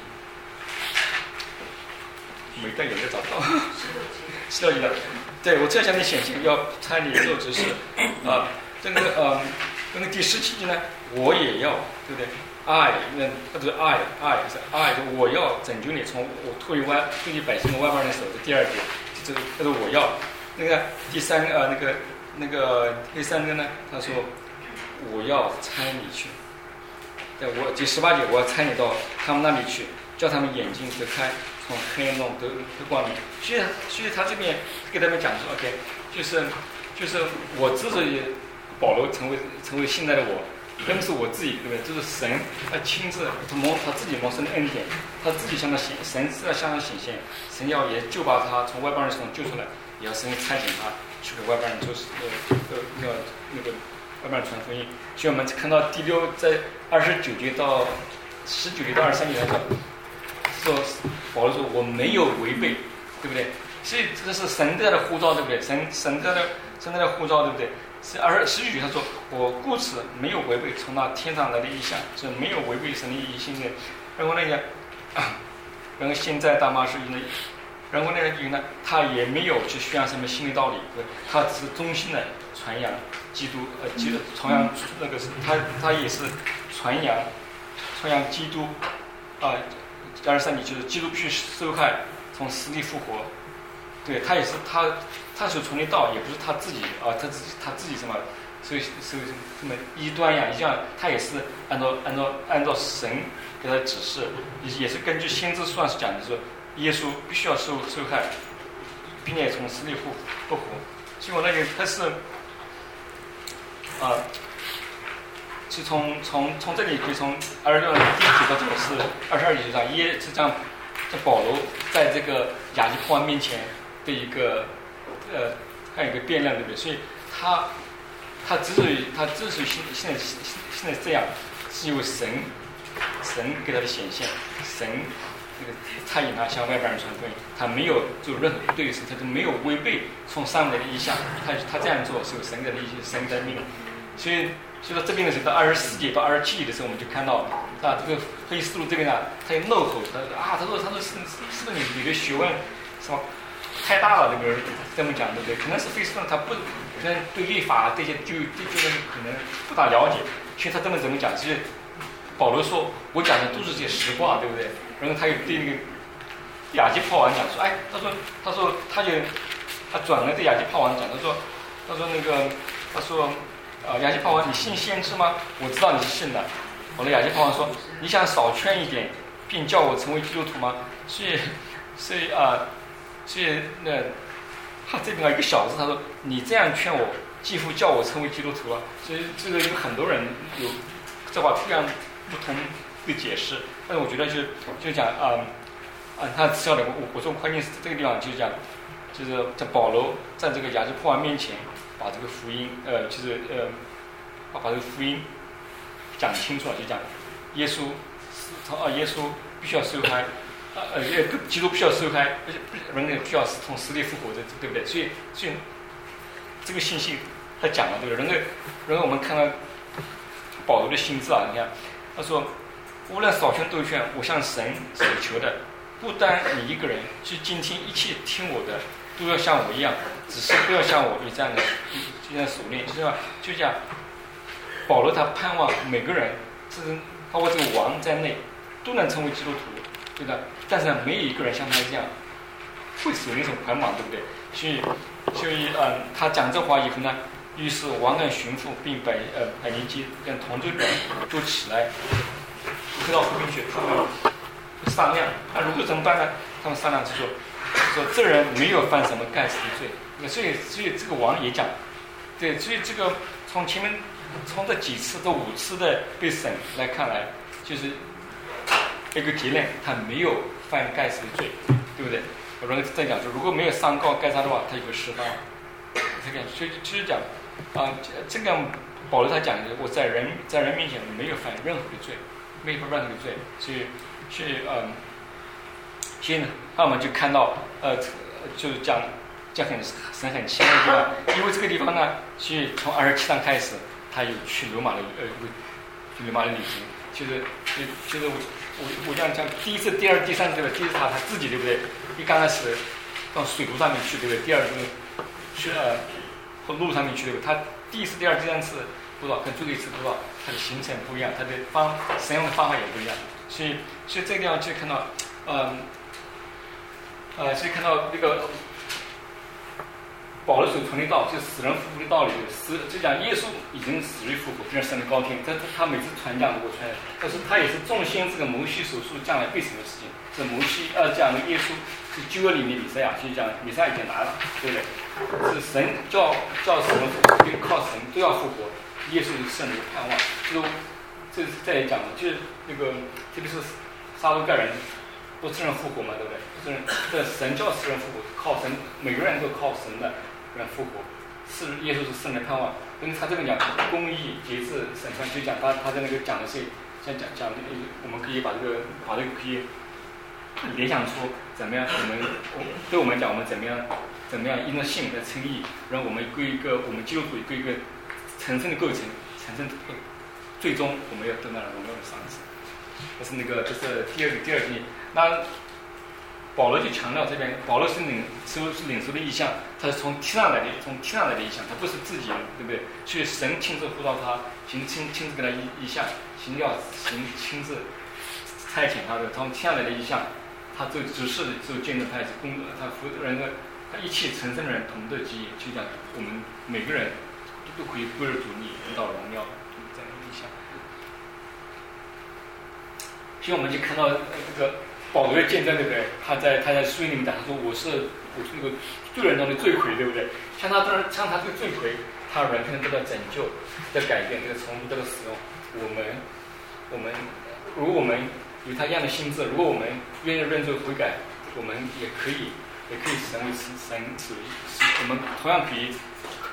没带有的找到，是的，对我特意向你显现，要参你做之事这个第17节呢，我也要，对不对？爱，那就是爱，我要拯救你，从我脱离百姓的外邦人手的第2节，这是我要。那个第3个第3个呢，他说我要差你去。我第18节我要差你到他们那里去，叫他们眼睛得开，从黑暗中得光明。所以他这边给他们讲说 ，OK， 就是我之所以保罗成为现在的我，根本是我自己，对不对？就是神他亲自他自己蒙神的恩典，他自己向他神是要向他显现，神要也就把他从外邦人手中救出来，也要神差遣他去给外邦人就是那个外邦人传福音。所以我们看到第6在29节到19节到23节说保罗说我没有违背，对不对？所以这是神对他的呼召，对不对？神对他的呼召，对不对？是19节他说我故此没有违背从那天上来的意象，是没有违背神的意性的。然后然后现在大马士因的，然后呢他也没有去宣扬什么新的道理，他只是忠心的传扬基督，传扬那个他也是传扬基督23节就是基督必须受害，从死里复活。对，他也是他所传的道，也不是他自己他自己什么，所以什么异端呀，像他也是按照神给他的指示，也是根据先知书上是讲的说，耶稣必须要受害，并且从死里复活。所以我他是是从这里可以从22第1节到这个是22节上，是这样，这保罗在这个亚基波安面前的一个还有一个变量，对不对？所以他之所以现在这样，是因为神给他的显现，神那个差引他向外邦人传福音，他没有做任何不对的事，他就没有违背从上面的意向，他这样做是有神的意，神的命。所以说这边的时候，到24节到27节的时候，我们就看到这个黑斯路这边他有怒吼，他说是不是你的学问什么太大了，这个这么讲，对不对？可能是非斯路他不可能对律法这些就可能不大了解，所以他这么怎么讲？就是保罗说我讲的都是些实话，对不对？然后他又对那个亚基帕王讲说，他说他转了对亚基帕王讲，他说亚基帕王，你信先知吗？我知道你是信的。我的亚基帕王说，你想少劝一点，并叫我成为基督徒吗？所以他这边有一个小字，他说你这样劝我，几乎叫我成为基督徒了。所以这个有很多人有这话非常不同的解释，但是我觉得就讲他知道的，我说关键是这个地方就是讲，就是在保罗在这个亚基帕王面前。把这个福音，把这个福音讲清楚了，就讲耶稣必须要受害，基督必须要受害，人必须要从死里复活的，对不对？所以这个信息他讲了，对不对？然后我们看到保罗的心智你看他说，无论少劝多劝，我向神所求的，不单你一个人，去今天一切听我的。都要像我一样，只是不要像我有这样的熟练，就这样。保罗他盼望每个人，包括这个王在内，都能成为基督徒，对的。但是没有一个人像他这样会熟练很繁忙，对不对？所以他讲这话以后呢，于是王跟巡抚并百尼基跟同罪人都起来，推到后面去，他们商量，那如果怎么办呢？他们商量说这人没有犯什么该死的罪，所以这个王也讲，对，所以这个从前面从这几次这5次的被审来看来，就是一个结论，他没有犯该死的罪，对不对？有人在讲说，如果没有上告该杀的话，他就会释放。这个所以就是讲这个保罗他讲的，我在人面前没有犯任何的罪， 没有任何的罪，所以所以呢，那我们就看到就是讲神很奇妙的地方，因为这个地方呢，是从27章开始，他有去罗马的旅行，就是我这样讲，第一次、第二、第三次对不对？第一次他自己对不对？一刚开始到水路上面去对不对？第二次去路上面去对不对？他第一次、第二、第三次不知道，跟最后一次不知道，他的行程不一样，他的使用的方法也不一样，所以这个地方就看到所以看到那个保罗所传的道，就是死人复活的道理，就讲耶稣已经死里复活，并且升了高天。他每次传讲过传，但是他也是重心这个摩西所述将来会成的事情。这摩西讲的耶稣是旧约里面弥赛亚，就讲弥赛亚已经来了，对不对？是神叫什么复活，靠神都要复活，耶稣是圣的盼望。这是在讲的，就是那个特别是撒都该人都是人复活嘛，对不对？这神叫世人复活，靠神，每个人都靠神的人复活。耶稣是圣的盼望。跟他这边讲公义、节制、审判，就讲他在那个讲的是讲我们可以把这个可以联想出怎么样，对我们讲我们怎么样因着信来称义，让我们归一个我们基督徒归一个成圣的构成，成圣最终我们要得到荣耀的赏赐。这是第二句。那保罗就强调这边，保罗是领受的意象，他是从天上来的意象，他不是自己人，对不对？所以神亲自呼召他，亲自给他意象，亲自差遣他的，从天上来的意象，他就指示的就见证他也是他服人的，他一切成圣的人同得基业，就讲我们每个人都可以归入主义，得到荣耀这样的意象。所以我们就看到这个保罗的见证，对不对？他在书里面讲，他说我是那个罪人中的罪魁，对不对？像他这个罪魁，他人可能得到拯救、得改变、得重得到使用。我们如果我们有他一样的心智，如果我们愿意认罪悔改，我们也可以成为神子，我们同样可以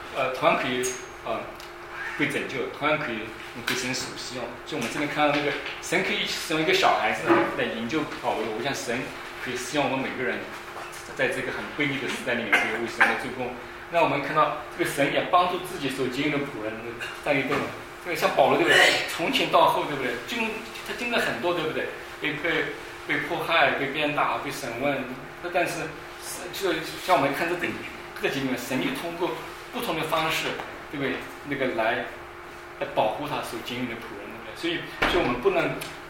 被拯救，同样可以被神所使用。就我们这边看到那个神可以使用一个小孩子来营救保罗，我想神可以使用我们每个人，在这个很悖逆的时代里面，可以为神来做工。那我们看到这个神也帮助自己所经历的仆人站立对吗？这个像保罗对不对？从前到后对不对？他经历了很多对不对？被迫害、被鞭打、被审问，但是就像我们看这几年，神就通过不同的方式，对不对？那个来保护他所经历的仆人，对不对？所以我们不能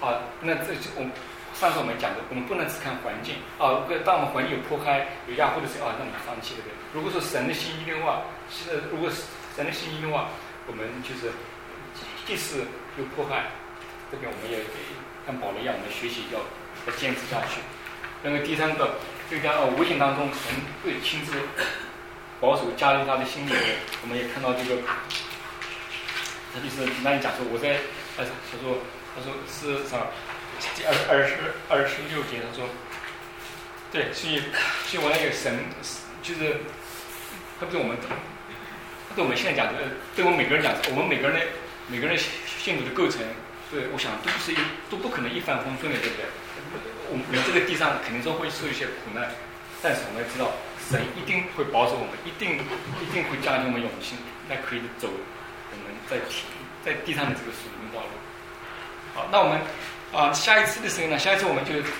上次我们讲的，我们不能只看环境当我们环境有迫害、有压迫的时候那我们放弃，对不对？如果说神的心意的话，如果神的心意的话，我们就是即使有迫害，这边我们也跟保罗一样，我们学习要坚持下去。那个第三个，这个叫无形当中神会亲自保守加入他的心里面，我们也看到这个，他就是那你讲说我在他说是啥？第26节他说，对，所以我那个神就是他对我们现在讲的，对我们每个人讲，我们每个人信徒的构成，对，我想都不可能一帆风顺的，对不对？我们这个地上肯定说会受一些苦难，但是我们要知道，神一定会保守我们，一定会加给我们勇气，那可以走我们在地上的这个属灵道路。好，那我们下一次的时候呢？下一次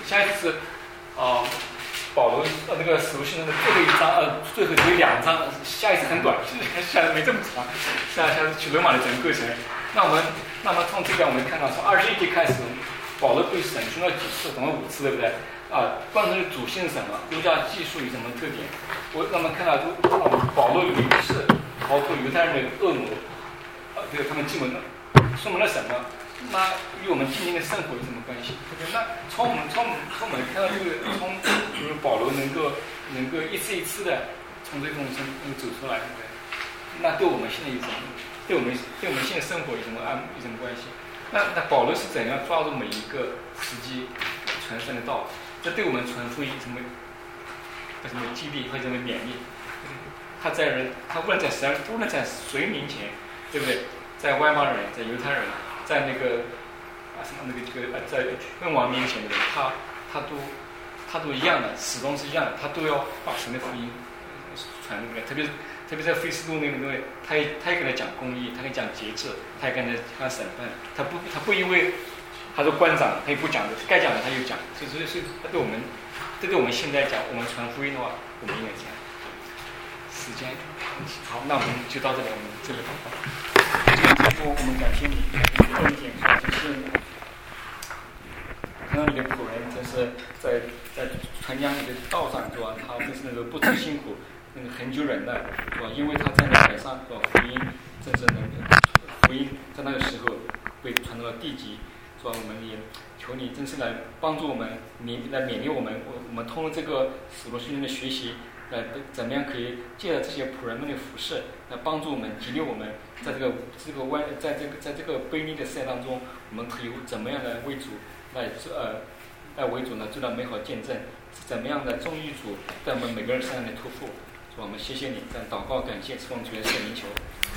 保罗那个使徒行传的最后一章最后只有2章，下一次很短，下次没这么长，下次去罗马的整个过程。那么从这边我们看到，从21节开始，保罗被审讯了几次，总共5次，对不对？关于主性是什么，儒家技术有什么特点？那么看到保罗有一次逃脱犹太人的恶魔，这个他们进门说明了什么？那与我们今天的生活有什么关系？那从我们看到就是保罗能够一次一次的从这种生活走出来，对不对？那对我们现在有什么？对我们现在生活有什么关系？那保罗是怎样抓住每一个时机传神的道？这对我们传福音什么激励或者什么勉励？他无论在谁面前，对不对？在外邦人，在犹太人，在那个什么那个在君王面前的人，他都一样的，始终是一样的，他都要把神的福音传出来。特别在菲斯都那个，他也跟他讲公义，他跟他讲节制，他也跟他审判，他不因为他是官长，他也不讲的，该讲的他就讲。所以对我们现在讲，我们传福音的话，我们应该这样。时间好，那我们就到这里，我们这里我们感谢你，恩典就是看到你的仆人，真是在传讲你的道上，是吧？他真是那个不辞辛苦，那个恒久忍耐，是吧？因为他在那海上，是吧？福音真是福音在那个时候被传到了地极，是吧？我们也求你真是来帮助我们，来勉励我们，我们通过这个使徒训练的学习。怎么样可以借着这些仆人们的服侍，来帮助我们、激励我们，在这个卑劣的世界当中，我们可以怎么样的为主为主呢做到美好见证？怎么样的忠于主在我们每个人身上的托付？是吧？我们谢谢你，这样祷告感谢，奉主耶稣的名求。